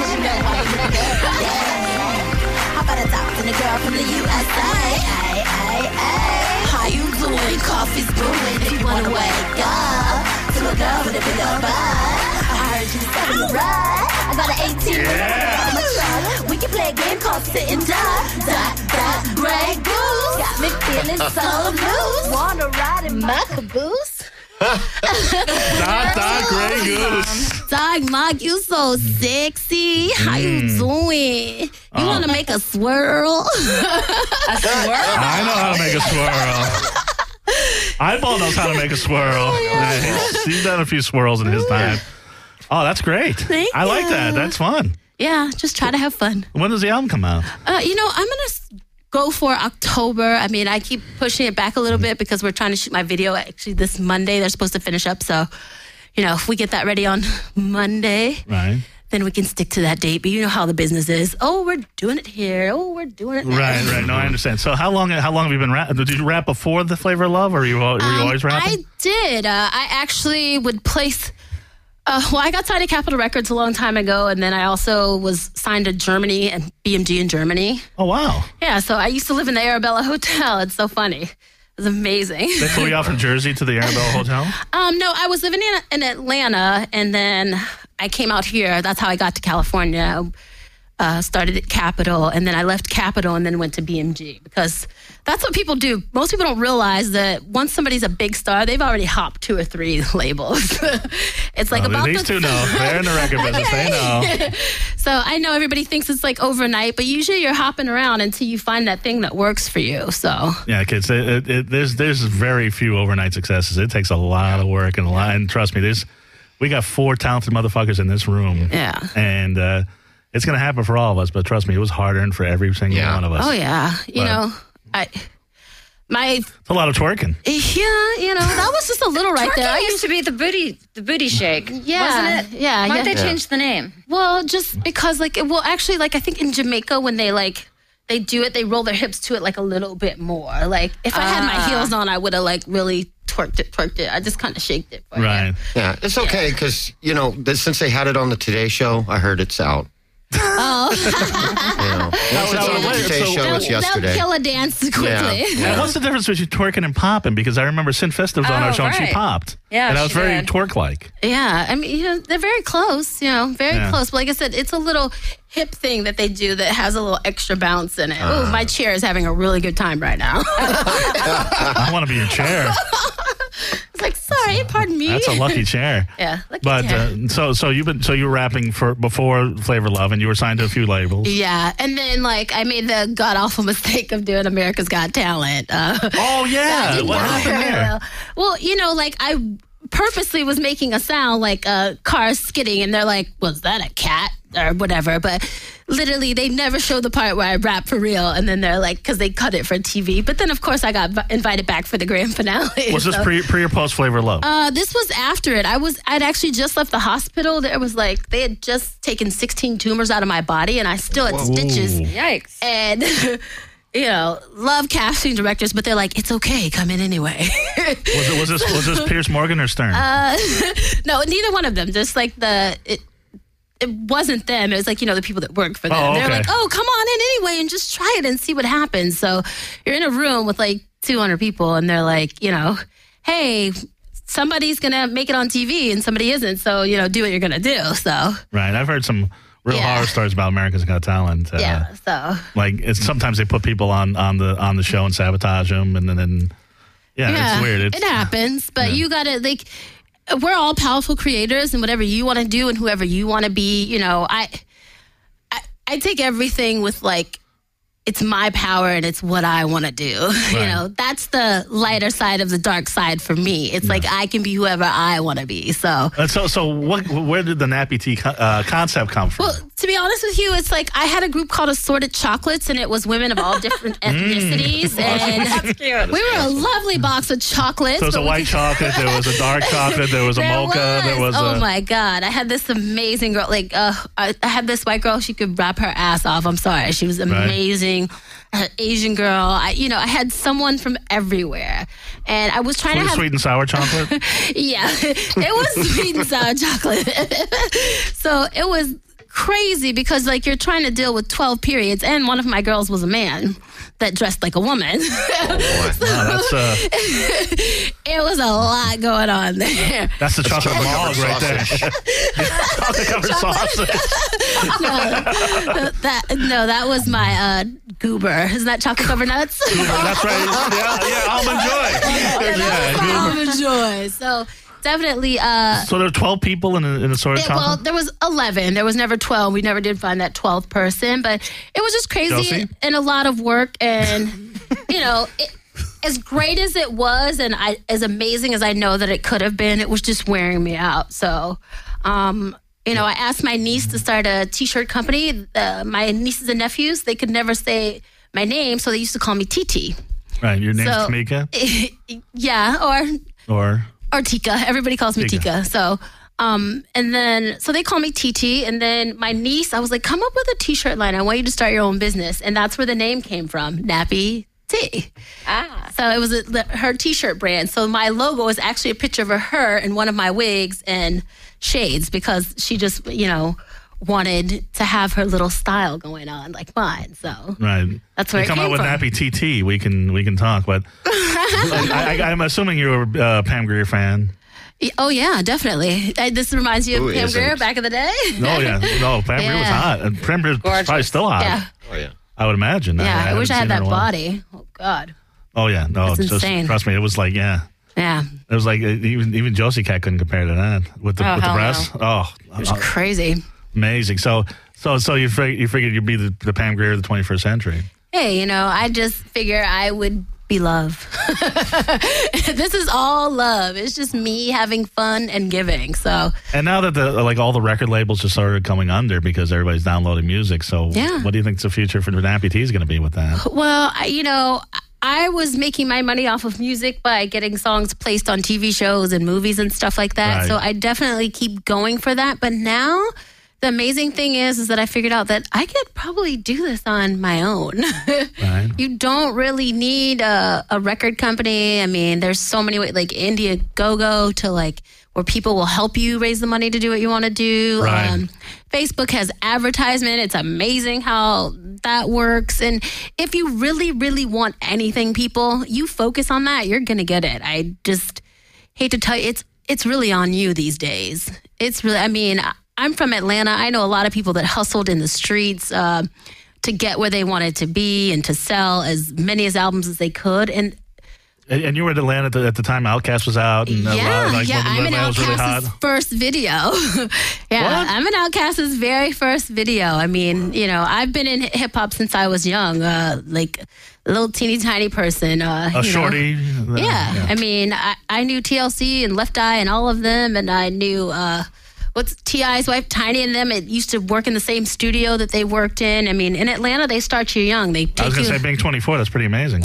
How about I talk to the girl from the U S A? Ay, ay, ay. How you doing? Coffee's brewing if you wanna wake up to a girl with a big old butt. I heard you starting to ride. I got an eighteen Yeah. on my truck. We can play a game called Sit and Die. Dot, dot, Grey Goose. Got me feeling so loose. Wanna ride in my caboose? Dot, dot, Grey Goose. Dog, Mark, you so sexy. How you doing? You want to make a swirl? A swirl? I know how to make a swirl. Eyeball knows how to make a swirl. Yeah, he's, he's done a few swirls in his time. Oh, that's great. Thank I like you. that. That's fun. Yeah, just try to have fun. When does the album come out? Uh, you know, I'm going to go for October. I mean, I keep pushing it back a little bit because we're trying to shoot my video actually this Monday. They're supposed to finish up. So, you know, if we get that ready on Monday, Right. then we can stick to that date. But you know how the business is. Oh, we're doing it here. Oh, we're doing it there. Right, right. No, I understand. So how long how long have you been rapping? Did you rap before the Flavor of Love, or were you, were you Um, always rapping? I did. Uh, I actually would place. Uh, well, I got signed to Capitol Records a long time ago, and then I also was signed to Germany and B M G in Germany. Oh, wow. Yeah, so I used to live in the Arabella Hotel. It's so funny. It was amazing. They flew you out from Jersey to the Arabella Hotel? Um, no, I was living in, in Atlanta, and then I came out here. That's how I got to California. Uh, started at Capitol, and then I left Capitol and then went to B M G because that's what people do. Most people don't realize that once somebody's a big star, they've already hopped two or three labels. It's like Oh, about these the two know. They're in the record business. They know. So I know everybody thinks it's like overnight, but usually you're hopping around until you find that thing that works for you. So Yeah, kids. It, it, it, there's there's very few overnight successes. It takes a lot of work and a lot. And trust me, there's we got four talented motherfuckers in this room. yeah. And uh, it's gonna happen for all of us. But trust me, it was hard earned for every single Yeah. one of us. Oh yeah. You But- know, I my It's a lot of twerking. yeah. You know, that was just a little right there. I Twerking used used to be the booty, the booty shake, Yeah, wasn't it? yeah, Why'd yeah. they Yeah. change the name? Well, just because, like, well, actually, like, I think in Jamaica, when they, like, they do it, they roll their hips to it, like, a little bit more. Like, if I had my Ah. heels on, I would have, like, really twerked it, twerked it. I just kind of shaked it. For you. Right. Yeah, it's okay because, you know, th- since they had it on the Today Show, I heard it's out. Oh. You know, once it's so on the wait, Today so- Show, They'll, it's they'll yesterday. kill a dance quickly. Yeah. And what's the difference between twerking and popping? Because I remember Sin Festa was on Oh, our show and she right. popped. Yeah, and that was she very did. twerk like. Yeah, I mean, you know, they're very close, you know, very Yeah. close. But like I said, it's a little hip thing that they do that has a little extra bounce in it. Uh. Oh, my chair is having a really good time right now. I want to be in your chair. It's like, sorry, pardon me. That's a lucky chair. Yeah, lucky But chair. uh, so so you've been so you were rapping for before Flavor Love and you were signed to a few labels. Yeah, and then like I made the god awful mistake of doing America's Got Talent. Uh, Oh yeah, didn't what work happened very there? well. Well, you know, like I purposely was making a sound like a car skidding, and they're like, "Was that a cat or whatever?" But literally, they never show the part where I rap for real, and then they're like, because they cut it for T V. But then, of course, I got v- invited back for the grand finale. Was this so- pre pre or post Flavor Love? Uh, this was after it. I was I'd actually just left the hospital. There was like they had just taken sixteen tumors out of my body, and I still had stitches. Ooh. Yikes. And you know, love casting directors, but they're like, it's okay, come in anyway. was it was this was this Pierce Morgan or Stern? Uh, no, neither one of them. Just like the it, it wasn't them. It was like, you know, the people that work for them. Oh, They're okay. like, oh, come on in anyway and just try it and see what happens. So you're in a room with like two hundred people, and they're like, you know, hey, somebody's gonna make it on T V and somebody isn't. So you know, do what you're gonna do. So Right. I've heard some real Yeah. horror stories about America's Got Talent. Uh, yeah, so. Like it's sometimes they put people on, on the on the show and sabotage them, and then, then yeah, Yeah, it's weird. It's, it happens, but yeah. you gotta like. We're all powerful creators, and whatever you want to do, and whoever you want to be, you know, I, I, I take everything with like it's my power and it's what I want to do. Right. You know, that's the lighter side of the dark side for me. It's yeah. like I can be whoever I want to be. So, uh, so, so what? Where did the Nappy Tea co- uh, concept come from? Well, to be honest with you, it's like I had a group called Assorted Chocolates, and it was women of all different ethnicities, mm. and that's cute. We were a lovely box of chocolates. So it was a white we, chocolate, there was a dark chocolate, there was a there mocha, was. there was. Oh a... my God! I had this amazing girl. Like, uh, I, I had this white girl. She could rap her ass off. I'm sorry, she was amazing. Right. Uh, Asian girl. I, you know, I had someone from everywhere, and I was trying was to have sweet and sour chocolate. Yeah, it was sweet and sour chocolate. So it was crazy because like you're trying to deal with twelve periods, and one of my girls was a man that dressed like a woman. Oh boy, so, wow, that's uh... it was a lot going on there. That's the chocolate log right there. Chocolate covered sausage. No, that no, that was my uh, goober. Isn't that chocolate covered nuts? Goober, that's right. Yeah, yeah, almond joy. Yeah, yeah, yeah almond joy. So. Definitely. Uh, so there were twelve people in a, in a sort of it, Well, there was eleven. There was never twelve. We never did find that twelfth person, but it was just crazy and, and a lot of work. And, you know, it, as great as it was and I, as amazing as I know that it could have been, it was just wearing me out. So, um, you know, I asked my niece to start a T-shirt company. Uh, my nieces and nephews, they could never say my name, so they used to call me Titi. Right. Your name's so, Tamika? Yeah, or... Or... Or Tika. Everybody calls me Tika. Tika. So, um, and then, so they call me T T. And then my niece, I was like, come up with a T-shirt line. I want you to start your own business. And that's where the name came from, Nappy Tea. Ah. So it was a, her T-shirt brand. So my logo is actually a picture of her in one of my wigs and shades because she just, you know, wanted to have her little style going on like mine. So right. That's where you it come came out with from. Nappy T T. We can we can talk, but I, I, I'm assuming you're a uh, Pam Grier fan. Oh yeah, definitely. Uh, this reminds you of Who Pam isn't? Grier back in the day. Oh yeah, no, Pam Grier was Yeah. hot, and Pam Grier's Gorgeous. probably still hot. Yeah, Oh yeah. I would imagine. yeah. I, haven't wish I had seen her that in a while. body. Oh God. Oh yeah, no, That's just insane. trust me, it was like yeah. Yeah, It was like uh, even even Josie Cat couldn't compare to that with the Oh, with the hell breasts. Oh, it was uh, crazy. amazing. So so so you fig- you figured you'd be the, the Pam Grier of the twenty-first century. Hey, you know, I just figure I would be love. This is all love. It's just me having fun and giving. So And now that the like all the record labels just started coming under because everybody's downloading music. So Yeah. what do you think the future for Nappy Tea is going to be with that? Well, I- you know, I was making my money off of music by getting songs placed on T V shows and movies and stuff like that. Right. So I definitely keep going for that. But now the amazing thing is, is that I figured out that I could probably do this on my own. Right. You don't really need a, a record company. I mean, there's so many ways, like Indiegogo to like where people will help you raise the money to do what you want to do. Right. Um, Facebook has advertisement. It's amazing how that works. And if you really, really want anything, people, you focus on that, you're going to get it. I just hate to tell you, it's it's really on you these days. It's really, I mean, I'm from Atlanta. I know a lot of people that hustled in the streets uh, to get where they wanted to be and to sell as many as albums as they could. And And, and you were in Atlanta at the, at the time Outkast was out. And a yeah, lot, like, yeah, when I'm in Atlanta was really Outkast's hot. first video. Yeah, What? I'm in Outkast's very first video. I mean, you know, I've been in hip hop since I was young, uh, like a little teeny tiny person. Uh, A you shorty. Know. uh, Yeah. I mean, I, I knew T L C and Left Eye and all of them, and I knew uh, what's T I's wife, Tiny, and them. It used to work in the same studio that they worked in. I mean, in Atlanta, they start you young. They take I was going you. to say, being twenty-four, that's pretty amazing.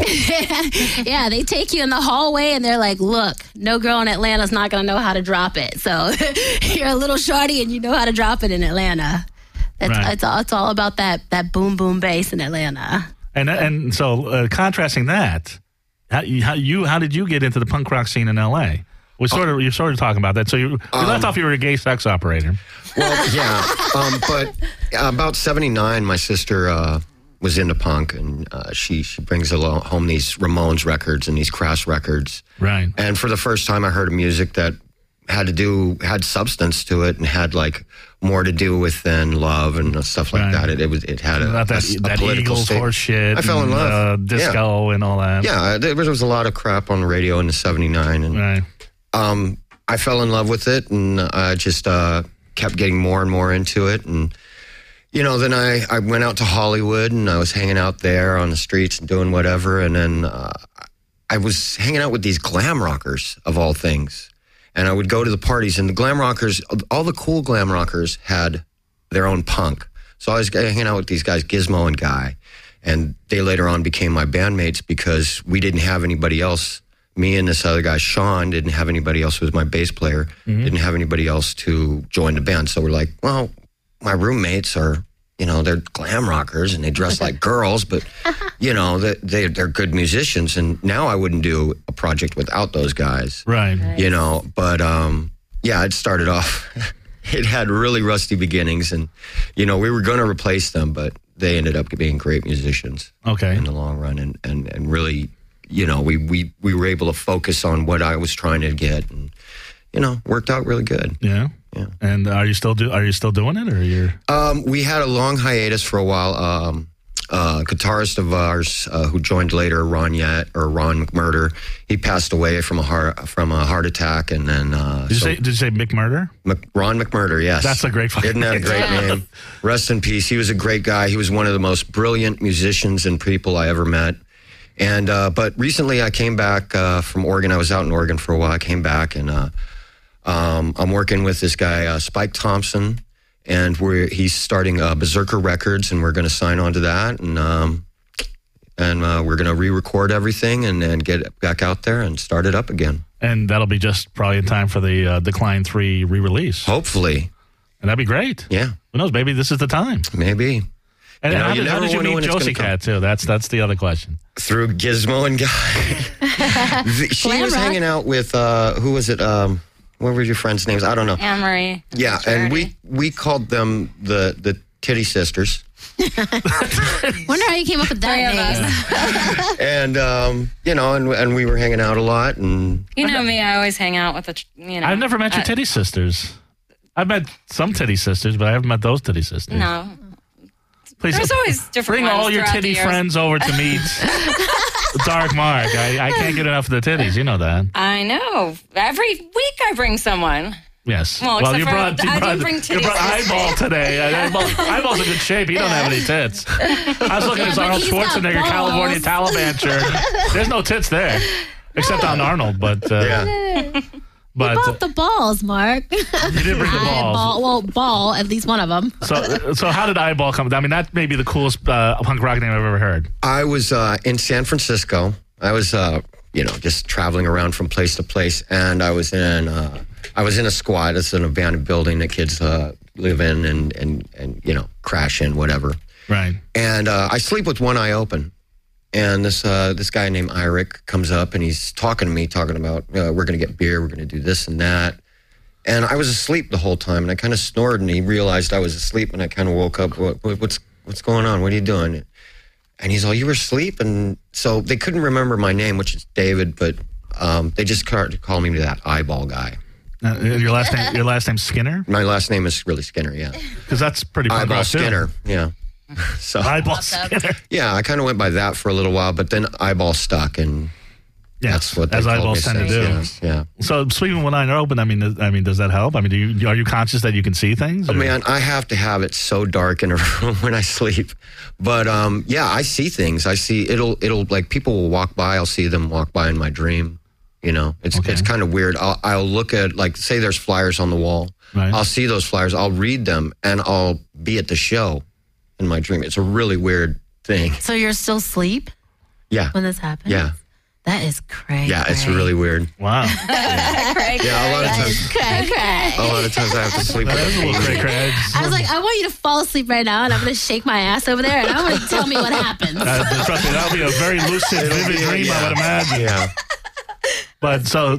Yeah, they take you in the hallway and they're like, look, no girl in Atlanta's not going to know how to drop it. So you're a little shorty and you know how to drop it in Atlanta. It's, Right. it's, all, it's all about that, that boom, boom bass in Atlanta. And and so uh, contrasting that, how, you- how you how did you get into the punk rock scene in L A? We sort of you sort of talking about that. So you, you left off you were a gay sex operator. Well, yeah. Um, but about seventy-nine, my sister uh, was into punk, and uh, she she brings alo- home these Ramones records and these Crash records. Right. And for the first time, I heard music that had to do had substance to it and had like more to do with than love and stuff like Right. that. It, it was it had a, Not that, a, a that political Eagles state- horse shit. I fell in and, love. Uh, disco and all that. Yeah, there was, there was a lot of crap on the radio in the seventy-nine, and Right. um, I fell in love with it, and I just uh, kept getting more and more into it. And you know, then I, I went out to Hollywood and I was hanging out there on the streets and doing whatever. And then uh, I was hanging out with these glam rockers, of all things. And I would go to the parties, and the glam rockers, all the cool glam rockers had their own punk. So I was hanging out with these guys, Gizmo and Guy. And they later on became my bandmates because we didn't have anybody else. Me and this other guy, Sean, didn't have anybody else who was my bass player, mm-hmm. didn't have anybody else to join the band. So we're like, well, my roommates are, you know, they're glam rockers and they dress like girls, but, you know, they, they, they're good musicians. And now I wouldn't do a project without those guys. Right. Nice. You know, but um, yeah, it started off, it had really rusty beginnings. And, you know, we were going to replace them, but they ended up being great musicians. Okay. In the long run. And, and, and really, you know, we, we, we were able to focus on what I was trying to get, and, you know, worked out really good. Yeah. Yeah. And are you still do? Are you still doing it, or you're? Um, we had a long hiatus for a while. Um, uh, guitarist of ours uh, who joined later, Ron Yet or Ron McMurder, he passed away from a heart from a heart attack, and then uh, Did you so say? Did you say McMurder? Mc, Ron McMurder, yes, That's a great fucking Isn't that a name. great Yeah. name? Rest in peace. He was a great guy. He was one of the most brilliant musicians and people I ever met. And uh, but recently I came back uh, from Oregon. I was out in Oregon for a while. I came back and. Uh, Um, I'm working with this guy, uh, Spike Thompson, and we're he's starting uh, Berserker Records, and we're going to sign on to that, and um, and uh, we're going to re-record everything and then get it back out there and start it up again. And that'll be just probably in time for the uh, Decline three re-release. Hopefully, And that'd be great. yeah, Who knows? Maybe this is the time. maybe. And You know, how, you did, how never did you wanna meet when it's Josie gonna come. Cat too? That's that's the other question. Through Gizmo and Guy. The- she Glam was rock. hanging out with, uh, who was it? Um, what were your friends' names? I don't know. Anne Marie. Yeah, and we, we called them the, the Titty Sisters. Wonder how you came up with Three of that name. us. And, um, you know, and, and we were hanging out a lot, and You know me, I always hang out with the, you know. I've never met your uh, titty sisters. I've met some titty sisters, but I haven't met those titty sisters. No. Please There's always different bring ones all your throughout the titty years. friends over to meet Dark Mark. I, I can't get enough of the titties. You know that. I know. Every week I bring someone. Yes. Well, you except for- brought, you I brought, didn't bring you titties brought this Eyeball today. Eyeball, Eyeball's in good shape. He don't have any tits. I was looking at his but Arnold he's got Schwarzenegger balls. California Taliban shirt. There's no tits there, except on Arnold. But uh, yeah. but You bought the balls, Mark. you did bring the balls. Eyeball, well, ball, at least one of them. So so how did Eyeball come? I mean, that may be the coolest uh, punk rock name I've ever heard. I was uh, in San Francisco. I was, uh, you know, just traveling around from place to place, and I was in, uh, I was in a squad. It's an abandoned building that kids uh, live in, and and and you know, crash in, whatever. Right. And uh, I sleep with one eye open. And this uh, this guy named Eric comes up, and he's talking to me, talking about uh, we're going to get beer, we're going to do this and that. And I was asleep the whole time, and I kind of snored, and he realized I was asleep, and I kind of woke up. What, what, what's what's going on? What are you doing? And he's all, you were asleep? And so they couldn't remember my name, which is David, but um, they just started to call me that Eyeball guy. Uh, your last name? Your last name's Skinner? My last name is really Skinner, yeah. Because that's pretty punk Eyeball rock, too. Skinner, yeah. So Eyeball Skinner. yeah, I kind of went by that for a little while, but then Eyeball stuck, and Yes, that's what they as called eyeballs me tend to since, do. yes, yeah. So sleeping with one eye open, I mean, I mean, does that help? I mean, do you are you conscious that you can see things? Oh, or- man, I have to have it so dark in a room when I sleep. But um, yeah, I see things. I see it'll it'll like people will walk by. I'll see them walk by in my dream. You know, it's Okay. it's kind of weird. I'll I'll look at, like, say there's flyers on the wall. Right. I'll see those flyers. I'll read them, and I'll be at the show in my dream. It's a really weird thing. So you're still asleep Yeah, when this happens? yeah, That is crazy. yeah. It's really weird. Wow. Craig. Yeah, a lot of That times. is cray cray. A lot of times I have to sleep with That is a a little baby. cray cray. I was like, I want you to fall asleep right now, and I'm going to shake my ass over there, and I want to tell me what happens. Uh, trust me, that'll be a very lucid, vivid dream, I would imagine. Yeah. But so,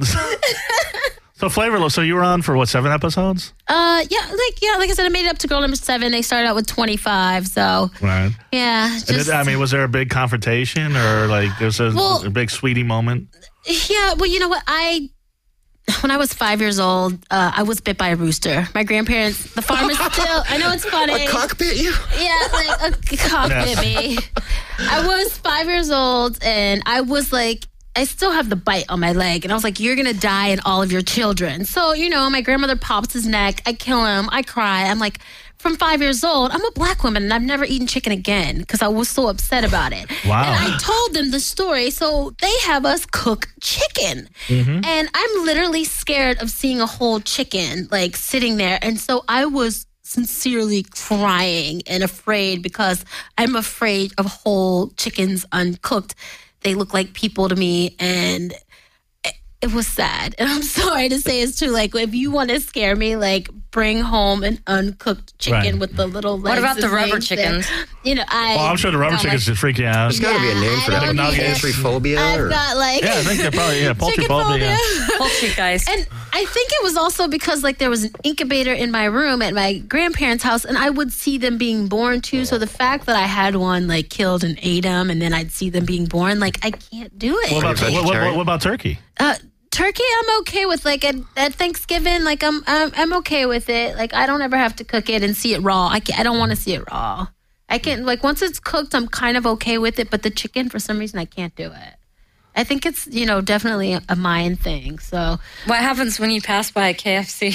so Flavorless. So you were on for what, seven episodes? Uh, yeah, like yeah, like I said, I made it up to girl number seven. They started out with twenty-five, so Right. yeah. And Just, it, I mean, was there a big confrontation or like there was a, Well- a big sweetie moment? yeah. Well, you know what? I when I was five years old, uh, I was bit by a rooster. My grandparents, the farmers still. I know it's funny. A cock bit you? Yeah, like a cock Yes. bit me. I was five years old, and I was like, I still have the bite on my leg, and I was like, "You're gonna die, and all of your children." So, you know, my grandmother pops his neck. I kill him. I cry. I'm like from five years old, I'm a black woman and I've never eaten chicken again because I was so upset about it. Wow. And I told them the story. So they have us cook chicken. Mm-hmm. And I'm literally scared of seeing a whole chicken like sitting there. And so I was sincerely crying and afraid because I'm afraid of whole chickens uncooked. They look like people to me, and it was sad. And I'm sorry to say it's true. Like, if you want to scare me, like, bring home an uncooked chicken Right. with the little legs. What about the and rubber things chickens? there. You know, I. Well, I'm sure the rubber don't chickens like- should freak you out. There's got to be a name I for that. don't Like either. poultry phobia? I've or? got, like. Yeah, I think they're probably, yeah, poultry chicken phobia. phobia. Poultry guys. And I think it was also because like there was an incubator in my room at my grandparents' house, and I would see them being born too. So the fact that I had one like killed and ate them, and then I'd see them being born, like I can't do it. What about, Are you what, what, vegetarian? what about turkey? Uh, turkey, I'm okay with. Like at, at Thanksgiving, like I'm, I'm I'm okay with it. Like I don't ever have to cook it and see it raw. I can, I don't want to see it raw. I can like once it's cooked, I'm kind of okay with it. But the chicken, for some reason, I can't do it. I think it's, you know, definitely a mind thing. So What happens when you pass by a K F C?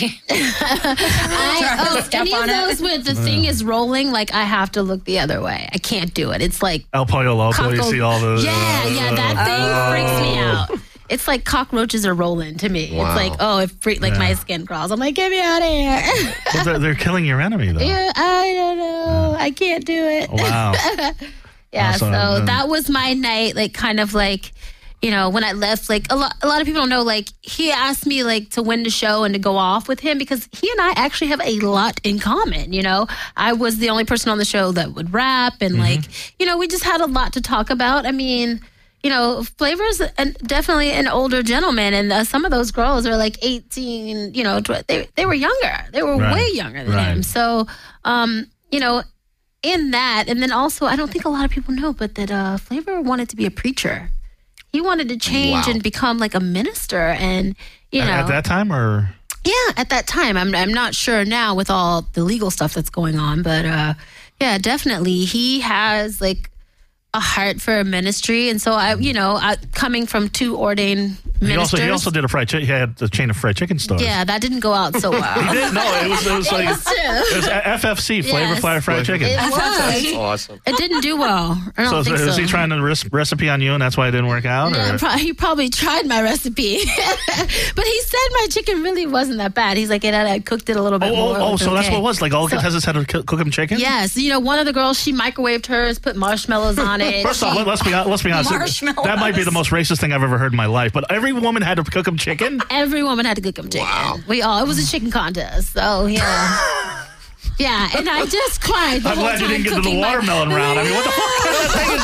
I, oh, step any of on it. those where the thing is rolling, like I have to look the other way. I can't do it. It's like El Pollo Loco, you cockro- see all the... yeah, yeah. That thing freaks me out. It's like cockroaches are rolling to me. Wow. It's like oh, it freak like my skin crawls. I'm like, get me out of here. Well, they're, they're killing your enemy, though. yeah, I don't know. I can't do it. Wow. Yeah, Awesome. so that was my night, like kind of like, you know, when I left, like a lot, a lot of people don't know, like he asked me like to win the show and to go off with him because he and I actually have a lot in common. You know, I was the only person on the show that would rap and like, you know, we just had a lot to talk about. I mean, you know, Flavor's an, definitely an older gentleman, and uh, some of those girls are like eighteen. You know, tw- they they were younger. They were Right. way younger than Right. him. So, um, you know. In that, and then also, I don't think a lot of people know, but that uh, Flavor wanted to be a preacher. He wanted to change Wow. and become like a minister, and you know, At, at that time, or... yeah, at that time. I'm I'm not sure now with all the legal stuff that's going on, but uh, yeah, definitely he has like a heart for a ministry, and so I, you know, I, coming from two ordained He also, ministers. he also did a fried chicken. He had the chain of fried chicken stores. yeah, that didn't go out so well. He did? No, it was, it was like... It's true. It was F F C, Flavor Yes. Fire Fried Chicken. It That's was. awesome. It didn't do well. I don't So, think was so. he trying to res- recipe on you, and that's why it didn't work out? Yeah, or? pro- he probably tried my recipe, but he said my chicken really wasn't that bad. He's like, it had, I cooked it a little bit Oh, more. oh, It oh was so that's okay. what it was. Like all So- contestants had to cook cook him chicken? Yes, you know, one of the girls, she microwaved hers, put marshmallows on it. First off, She- let- let's be let's be honest. Marshmallows. That might be the most racist thing I've ever heard in my life. But every woman had to cook him chicken. every woman had to cook them chicken. We all, it was a chicken contest. So, yeah. Yeah, and I just cried. The I'm whole glad you time didn't get to the cooking my- watermelon round. I mean, what the fuck kind of thing is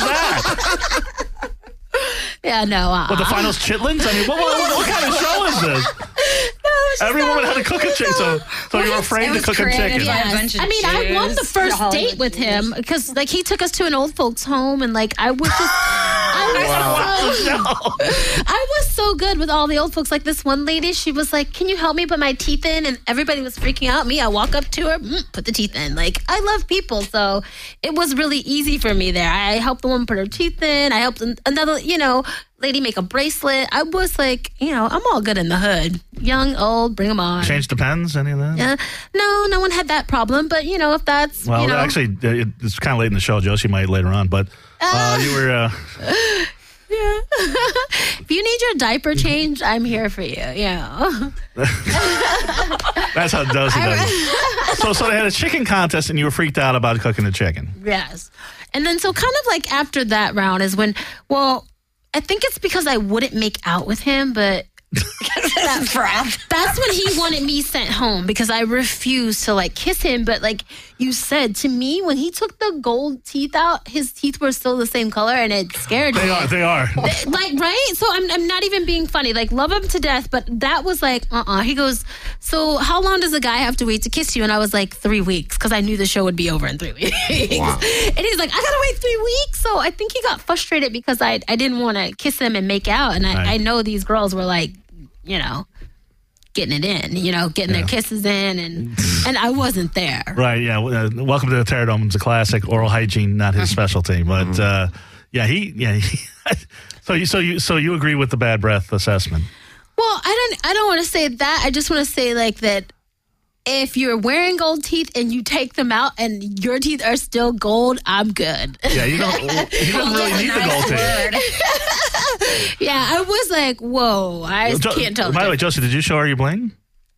that? Yeah, no. Uh, What the finals chitlins? I mean, what, what, what kind of show is this? Every woman had to cook a chicken, so so you were afraid it to was cook him created chicken. by- Yes. A bunch of I mean, I won the Jews. first All date the with him because, like, he took us to an old folks' home, and like, I was just, I was so, I was so good with all the old folks. Like this one lady, she was like, "Can you help me put my teeth in?" And everybody was freaking out. Me, I walk up to her, mm, put the teeth in. Like, I love people, so it was really easy for me there. I helped the woman put her teeth in. I helped an- another, you know, lady make a bracelet. I was like, you know, I'm all good in the hood. Young, old, bring them on. Change the pens, any of that? Uh, no, no one had that problem. But you know, if that's Well, you know, actually, it, it's kind of late in the show. Josie might later on, but uh, you were. Uh, if you need your diaper changed, I'm here for you. Yeah. that's how Josie does it. So, so they had a chicken contest, and you were freaked out about cooking the chicken. Yes. And then so kind of like after that round is when, well, I think it's because I wouldn't make out with him, but that, that's when he wanted me sent home because I refused to like kiss him. But like you said to me, when he took the gold teeth out, his teeth were still the same color, and it scared They me. are. They are. Like, right? So I'm, I'm not even being funny. Like, love him to death, but that was like, uh-uh. He goes, so how long does a guy have to wait to kiss you? And I was like, three weeks, because I knew the show would be over in three weeks. Wow. And he's like, I gotta wait three weeks. So I think he got frustrated because I I didn't want to kiss him and make out. And I, Right. I know these girls were like, you know, getting it in, you know, getting their kisses in, and and I wasn't there. Right, yeah. Uh, welcome to the Terradome. It's a classic. Oral hygiene, not his specialty, but uh, yeah, he, yeah. He, so you, so you, so you agree with the bad breath assessment? Well, I don't I don't want to say that. I just want to say like that if you're wearing gold teeth and you take them out and your teeth are still gold, I'm good. Yeah, you don't. You don't really need the gold teeth. Yeah, I was like, whoa, I Jo- can't tell. By the way, difference. Josie, did you show her your bling?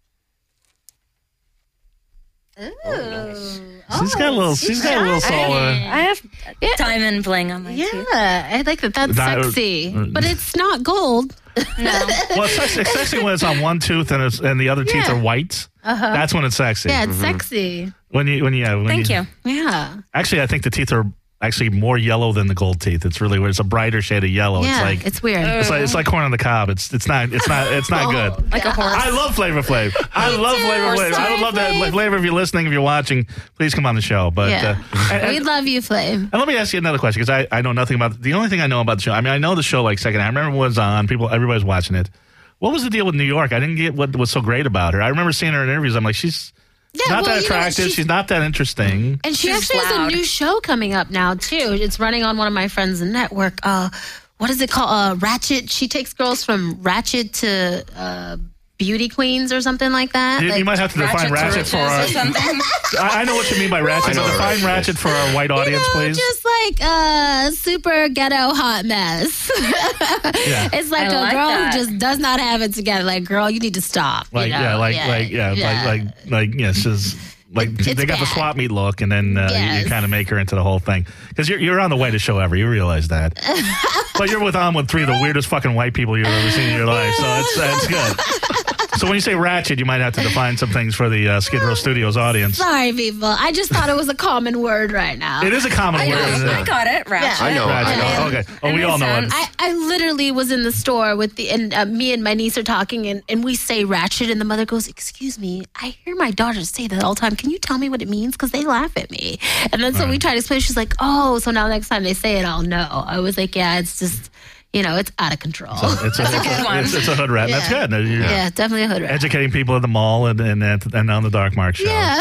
Ooh. She's got a little. She's got a little soul. Uh, I have diamond bling on my Yeah, teeth. I like that. That's Di- sexy, uh, but it's not gold. No. well, it's sexy, it's sexy when it's on one tooth and it's, and the other teeth Yeah. are white. That's when it's sexy. Yeah, it's sexy. When you when you yeah, when Thank you. Yeah, Actually, I think the teeth are actually more yellow than the gold teeth. It's really weird. It's a brighter shade of yellow. yeah, It's like it's weird. it's like it's like corn on the cob. It's it's not it's not it's not good. Like a horse. I love Flavor Flav. I love Flavor Flav. I would love that. Like, Flavor, if you're listening, if you're watching, please come on the show. But Yeah. uh, and, we and- love you, Flame. and let me ask you another question because I, I know nothing about the only thing I know about the show. I mean, I know the show like second. I remember it was on. People, everybody's watching it. What was the deal with New York? I didn't get what was so great about her. I remember seeing her in interviews. I'm like, she's Yeah, not well, that you know, attractive. she's- she's not that interesting. And she She's actually has loud. a new show coming up now too. It's running on one of my friends' network. Uh, what is it called? Uh, Ratchet. She takes girls from Ratchet to uh, beauty queens or something like that. You, Like, you might have to define ratchet, to for our. riches or something. I, I know what you mean by ratchet, I know but what define ratchet ratchet is. for our white you audience, know, please. just like a super ghetto hot mess. Yeah. It's like I a like girl that. who just does not have it together. Like, girl, you need to stop. you Like know? yeah, like like yeah, like like like yeah, she's like It's they got the bad. swap meet look, and then uh, you, Yes. kind of make her into the whole thing because you're you're on the way to show ever. You realize that, but you're with on with three of the weirdest fucking white people you've ever seen in your life, so it's it's good. So when you say ratchet, you might have to define some things for the uh, Skid Row Studios audience. Sorry, people. I just thought it was a common word right now. It is a common I word. know. isn't I it? got it. Ratchet. I know. Ratchet. I know. Oh, okay. Oh, It we all makes know it. sense. I, I literally was in the store with the and uh, me and my niece are talking and, and we say ratchet and the mother goes, "Excuse me, I hear my daughters say that all the time. Can you tell me what it means? Because they laugh at me." And then so we try to explain. She's like, "Oh, so now next time they say it, I'll know." I was like, "Yeah, it's just you know, it's out of control." It's a, it's a, good one. it's, it's a hood rat. That's Yeah. good. You're yeah, definitely a hood rat. educating people at the mall and and, and on the Dark Mark show. Yeah.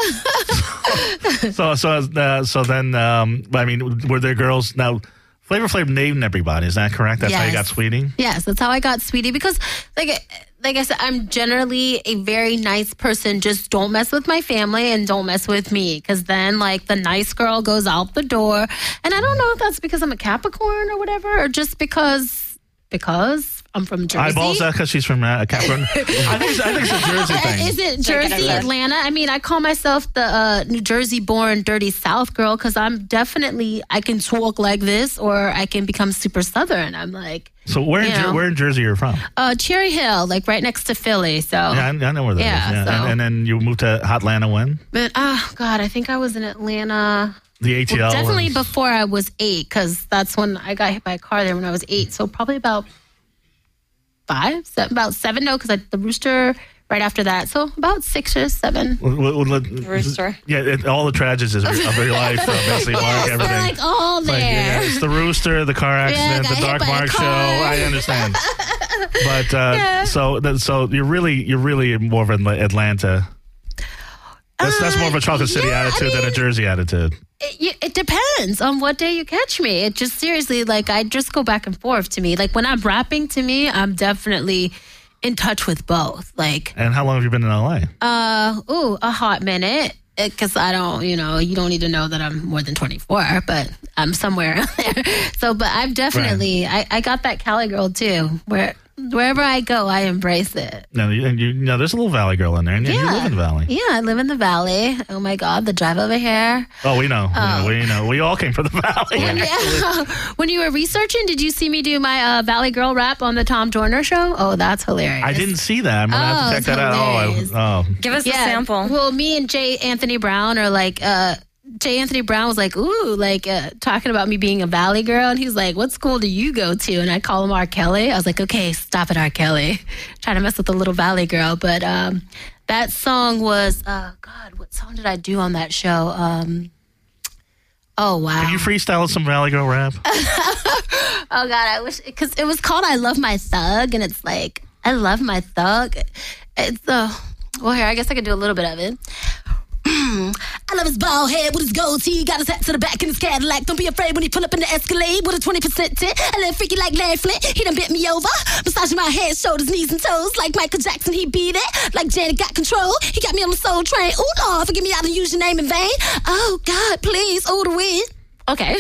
So so uh, so then um, I mean, were there girls now? Flavor Flav named everybody. Is that correct? That's how you Yes. got Sweetie. Yes, that's how I got Sweetie because, like, like I said, I'm generally a very nice person. Just don't mess with my family and don't mess with me because then, like, the nice girl goes out the door. And I don't know if that's because I'm a Capricorn or whatever, or just because because I'm from Jersey. Eyeballs that because she's from uh, Capricorn. I think it's, I think it's a Jersey thing. Is it Jersey, Atlanta? I mean, I call myself the uh, New Jersey-born dirty South girl because I'm definitely I can talk like this or I can become super Southern. I'm like So where in, you Jer- know. where in Jersey you're from? uh, Cherry Hill, like right next to Philly. So, Yeah, I, I know where that is. Yeah, Yeah, so- and, and then you moved to Hotlanta when? but oh God, I think I was in Atlanta. The A T L. Well, definitely was- before I was eight because that's when I got hit by a car there when I was eight. So probably about five, seven, about seven. No, because the rooster right after that. So about six or seven. Well, well, well, let- Rooster. Yeah, it, all the tragedies of your, of your life, uh, Bessie Mark, Yes, everything. they're like all Like, there. yeah, it's the rooster, the car accident, got the hit Dark by a Mark show. car. I understand, but uh, so that- so you're really you're really more of an Atlanta. That's that's more of a Chocolate City yeah, I attitude than a mean- Jersey attitude. It, it depends on what day you catch me. It just seriously, like, I just go back and forth to me. Like, when I'm rapping to me, I'm definitely in touch with both. Like, And how long have you been in L A? uh, ooh, a hot minute. Because I don't, you know, you don't need to know that I'm more than twenty-four, but I'm somewhere out there. So, but I've definitely, I, I got that Cali girl too, where wherever I go, I embrace it. No, you, and you, you know, there's a little Valley girl in there, and you Yeah. live in the Valley. Yeah, I live in the Valley. Oh my God, the drive over here. Oh, we know. Oh. We know. We know. We all came from the Valley. Yeah. When you were researching, did you see me do my uh, Valley Girl rap on the Tom Joyner show? Oh, that's hilarious. I didn't see that. I'm gonna have Oh, to check it's that out. Oh, hilarious. I, oh, Give us Yeah. a sample. Well, me and Jay Anthony Brown are like, uh, Jay Anthony Brown was like, ooh, like uh, talking about me being a Valley girl. And he's like, what school do you go to? And I call him R. Kelly. I was like, okay, stop it, R. Kelly. Trying to mess with the little Valley girl. But um, that song was, uh, God, what song did I do on that show? Um, oh, wow. can you freestyle some Valley girl rap? Oh God, I wish because it was called "I Love My Thug," and it's like I love my thug. It's uh, well, here I guess I could do a little bit of it. I love his bald head with his gold tee. Got his hat to the back in his Cadillac. Don't be afraid when he pull up in the Escalade with a twenty percent tint. A little freaky like Larry Flint. He done bent me over. Massaging my head, shoulders, knees, and toes. Like Michael Jackson, he beat it. Like Janet got control. He got me on the soul train. Ooh, Lord, forgive me, I done use your name in vain. Oh, God, please. Oh, the wind. Okay.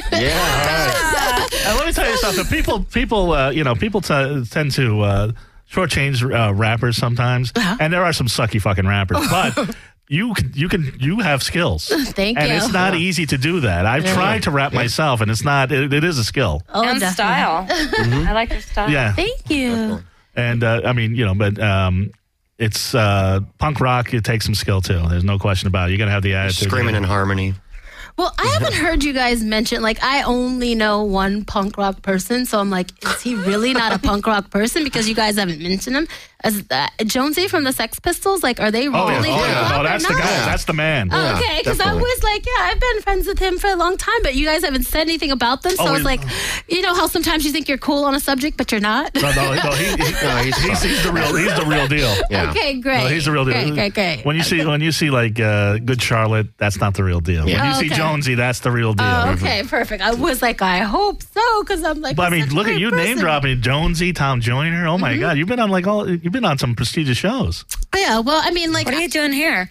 Yeah. Uh, let me tell you something. People, people, uh, you know, people t- tend to uh, shortchange uh, rappers sometimes, Uh-huh. and there are some sucky fucking rappers. But you can, you can, you have skills. Thank and you. it's not easy to do that. I've tried to rap myself, and it's not. It, it is a skill. Oh, and definitely. style. I like your style. Yeah. Thank you. And uh, I mean, you know, but um, it's uh, punk rock. It takes some skill too. There's no question about it. You got to have the attitude. Screaming in harmony. Well, I haven't heard you guys mention, like, I only know one punk rock person, so I'm like, is he really not a punk rock person? Because you guys haven't mentioned him. As uh, Jonesy from the Sex Pistols, like, are they Oh, really yeah. Oh, punk yeah. rock Oh, or that's the not? guy. That's the man. Oh, Yeah, okay, because I definitely. was like, yeah, I've been friends with him for a long time, but you guys haven't said anything about them. So Oh, I was we- like, you know how sometimes you think you're cool on a subject, but you're not? No, no, no, he, he, No, he's he's, he's the real. He's the real deal. Yeah. Okay, great. No, he's the real deal. Great, great, great. When you see when you see like uh, Good Charlotte, that's not the real deal. Yeah. When you Oh, see okay. Jonesy, that's the real deal. Oh, okay, perfect. I was like, I hope so, because I'm like, But I he's mean, such a look at great you name person. dropping Jonesy, Tom Joyner. Oh my God, you've been on like all. You've been on some prestigious shows. Yeah, well, I mean, like, What are you doing here?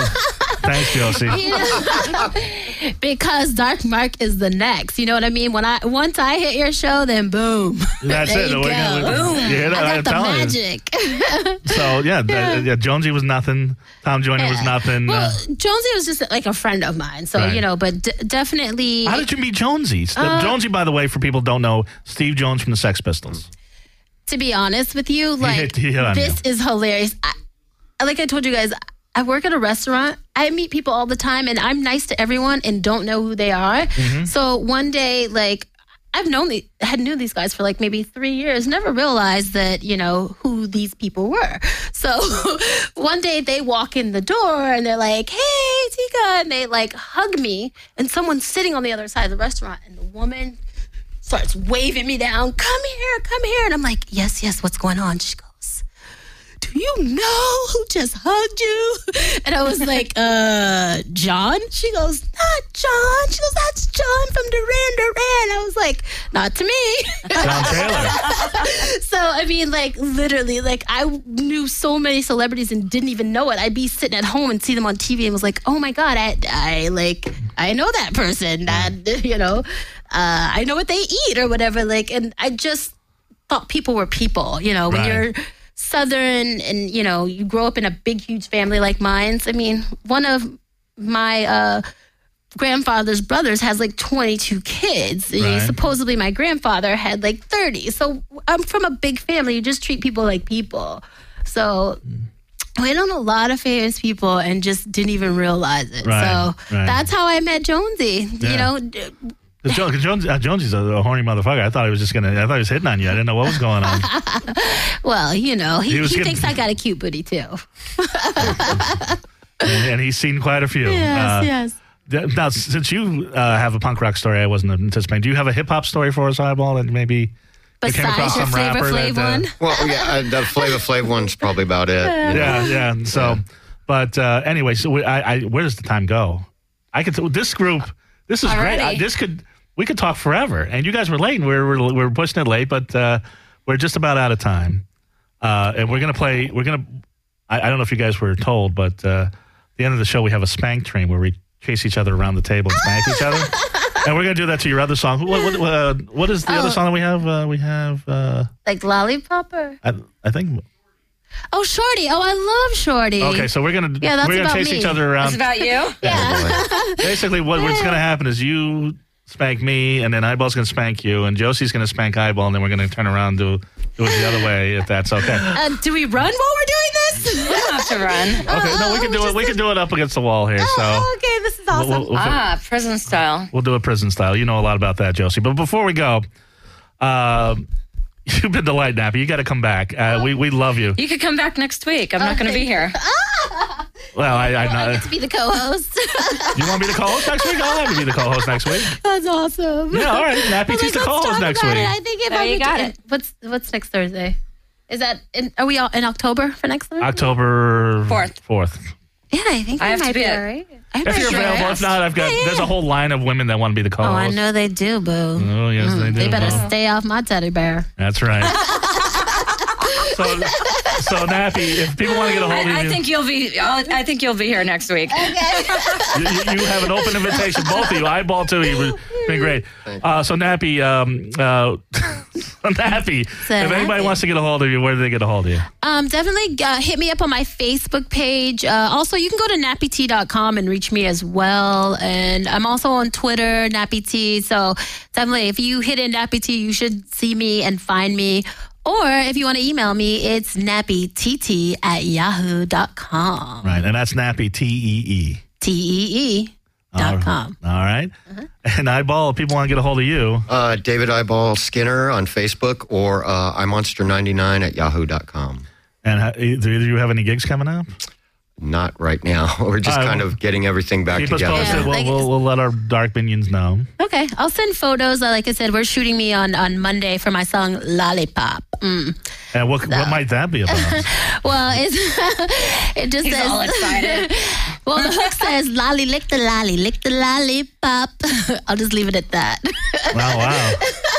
Thanks, Josie. you know, because Dark Mark is the next. You know what I mean? When I once I hit your show, then boom. That's there it. You We're go. gonna- we're- boom. you hear that? I I'm got the telling you. magic. So yeah, yeah. yeah, Jonesy was nothing. Tom Joyner was nothing. Well, Uh, Jonesy was just like a friend of mine, so Right. you know. But d- definitely, how did you meet Jonesy? Uh, Jonesy, by the way, for people who don't know, Steve Jones from the Sex Pistols. to be honest with you, like hit- he hit on this is hilarious. I, like I told you guys, I work at a restaurant. I meet people all the time, and I'm nice to everyone and don't know who they are. Mm-hmm. So one day, like. I've known the, had knew these guys for like maybe three years. Never realized that you know who these people were. So one day they walk in the door and they're like, "Hey, Tika," and they like hug me. And someone's sitting on the other side of the restaurant, and the woman starts waving me down. Come here, come here, and I'm like, "Yes, yes, what's going on?" She goes, "Do you know who just hugged you?" And I was like, uh, John? She goes, "Not John." She goes, "That's John from Duran Duran." I was like, "Not to me." John Taylor. So, I mean, like, literally, like, I knew so many celebrities and didn't even know it. I'd be sitting at home and see them on T V and was like, oh my God, I, I like, I know that person. That, you know, uh, I know what they eat or whatever. Like, and I just thought people were people, you know, when Right. you're Southern and, you know, you grow up in a big, huge family like mine's. I mean, one of my uh, grandfather's brothers has like twenty-two kids. And Right. supposedly my grandfather had like thirty. So I'm from a big family. You just treat people like people. So we know a lot of famous people and just didn't even realize it. Right, So right. that's how I met Jonesy. Yeah. You know, d- Cause Jones, cause Jones, uh, Jonesy's a, a horny motherfucker. I thought he was just gonna. I thought he was hitting on you. I didn't know what was going on. well, you know, he, He he, was getting- thinks I got a cute booty too. and, and he's seen quite a few. Yes, Uh, yes. th- Now, since you uh, have a punk rock story, I wasn't anticipating. Do you have a hip hop story for us, Eyeball? That maybe you came across Besides your some Flavor rapper Flav that, uh, one. Well, yeah, uh, the Flavor Flav one's probably about it. you know. Yeah, yeah. So, but uh, anyway, so we, I, I, where does the time go? I could. This group. This is great. I, Already. this could. We could talk forever. And you guys were late. And we're we're, we're pushing it late, but uh, we're just about out of time. Uh, and we're gonna play. We're gonna. I, I don't know if you guys were told, but uh, at the end of the show we have a spank train where we chase each other around the table and spank each other. And we're gonna do that to your other song. What what, what, uh, what is the Oh. other song that we have? Uh, we have. Uh, Like Lollipop or? I, I think. Oh, Shorty. Oh, I love Shorty. Okay, so we're gonna Yeah, that's we're gonna about chase me. each other around. It's about you. Yeah. Basically, what, what's going to happen is you spank me, and then Eyeball's going to spank you, and Josie's going to spank Eyeball, and then we're going to turn around and do, do it the other way, if that's okay. Uh, do we run while we're doing this? You don't have to run. Okay, no, we can do it. We can do it up against the wall here. So Oh, okay, this is awesome. we'll, we'll, we'll, Ah, prison style. we'll do it prison style. You know a lot about that, Josie. But before we go, uh, you've been delighted, Nappy. You got to come back. Uh, we we love you. You could come back next week. I'm not going to be here. Well, I, I, I I get to be the co-host. you want me to co-host next week? I'll have you be the co-host next week. That's awesome. Yeah, all right. Nappy, Well, she's the like, let's co-host talk next about week. it. I think if No, I you would got do- it. What's what's next Thursday? Is that in, are we all in October for next Thursday? October Fourth. Fourth. Yeah, I think I I have to might be be at- all right. I If might you're be all available, right. if not, I've got. There's a whole line of women that want to be the Oh, I co-host. know they do, boo. Oh, yes, they do. They better Well, stay off my teddy bear. That's right. so, so Nappy, if people want to get a hold of I, I you, think you'll be. I'll, I think you'll be here next week. you, you you have an open invitation. Both of you, eyeball too. You've been great. Uh, so Nappy, um, uh, Nappy, So if anybody Nappy. wants to get a hold of you, where do they get a hold of you? Um, definitely uh, hit me up on my Facebook page. Uh, also, you can go to nappy t dot com and reach me as well. And I'm also on Twitter, NappyT. So definitely, if you hit in NappyT, you should see me and find me. Or if you want to email me, it's nappytt at yahoo dot com. Right, and that's Nappy T E E. T E E dot com. All right. And Eyeball, if people want to get a hold of you, Uh, David Eyeball Skinner on Facebook or uh, iMonster ninety-nine at yahoo dot com. and ha- do either of you have any gigs coming up? Not right now. We're just All right, kind well, of getting everything back Keep us together. posted. Yeah, we'll, like- we'll, we'll let our dark minions know. Okay, I'll send photos. Uh, Like I said, we're shooting me on, on Monday for my song Lollipop. Mm. And what, what might that be about? Well, it's, it just He's says. all excited. Well, the hook says "lolly, lick the lolly, lick the lollipop." I'll just leave it at that. Wow, wow.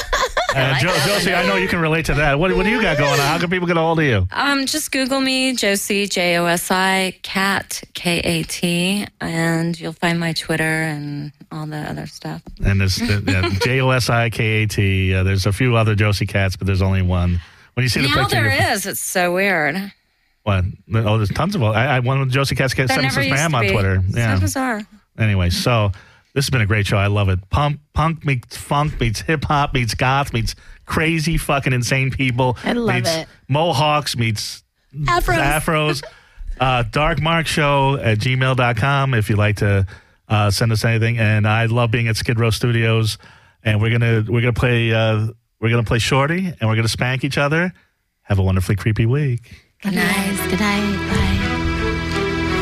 And jo- Josie, I know you can relate to that. What, what do you got going on? How can people get a hold of you? Um, just Google me, Josie, J O S I, Cat, K A T, and you'll find my Twitter and all the other stuff. And there's uh, yeah, J O S I K A T. Uh, there's a few other Josie Cats, but there's only one. When you see the Now picture, there you're- is. It's so weird. What? Oh, there's tons of them. I, I one of Josie Cats There sent us never a used spam to on be. Twitter. Yeah. So bizarre. Anyway, so this has been a great show. I love it. Punk, punk meets funk meets hip hop meets goth meets crazy fucking insane people. I love meets it. Mohawks meets Afros. afros. uh, Dark Mark Show at gmail dot com if you'd like to uh, send us anything. And I love being at Skid Row Studios. And we're gonna we're gonna play uh, we're gonna play Shorty and we're gonna spank each other. Have a wonderfully creepy week. Good night. Good night. Bye.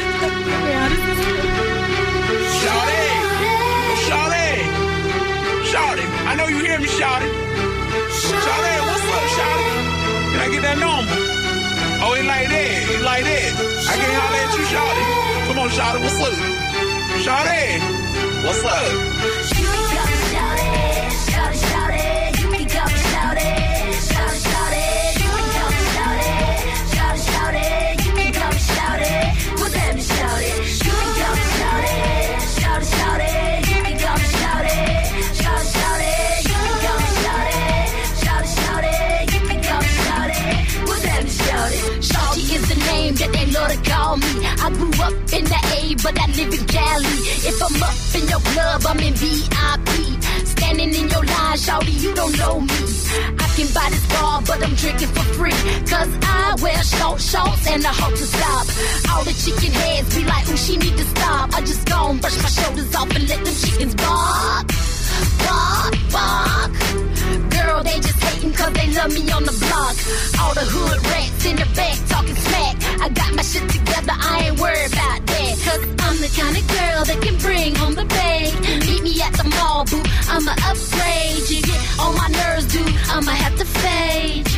Shawty! Oh, Shawty! Shawty, I know you hear me, Shawty. Shawty, what's up, Shawty? Can I get that number? Oh, it like that. It like that. I can holler at you, Shawty. Come on, Shawty, what's up? Shawty, what's up? You can call me shawty, shawty, shawty. You can call me shawty, shawty, shawty. You can call me shawty, shawty, shawty. You can call me shawty. What's that, Miss Shawty? You can call me shawty, shawty, shawty. You can call me shawty, shawty, shawty. You can call me shawty, shawty, shawty. You can call me shawty. What's that, Miss Shawty? Shawty is the name that they love to call me. I grew up in the A, but I live in Cali. If I'm up in your club, I'm in V I P. Standing in your line, shawty, you don't know me. I can buy this bar, but I'm drinking for free. Cause I wear short shorts and a halt to stop. All the chicken heads be like, ooh, she need to stop. I just go and brush my shoulders off and let them chickens bark. Bark, bark. Girl, they just hating cause they love me on the block. All the hood rats in the back talking smack. I got my shit together, I ain't worried about that. Cause I'm the kind of girl that can bring home the bag. Meet me at the mall, boo, I'ma upgrade. You get on my nerves, dude, I'ma have to fade.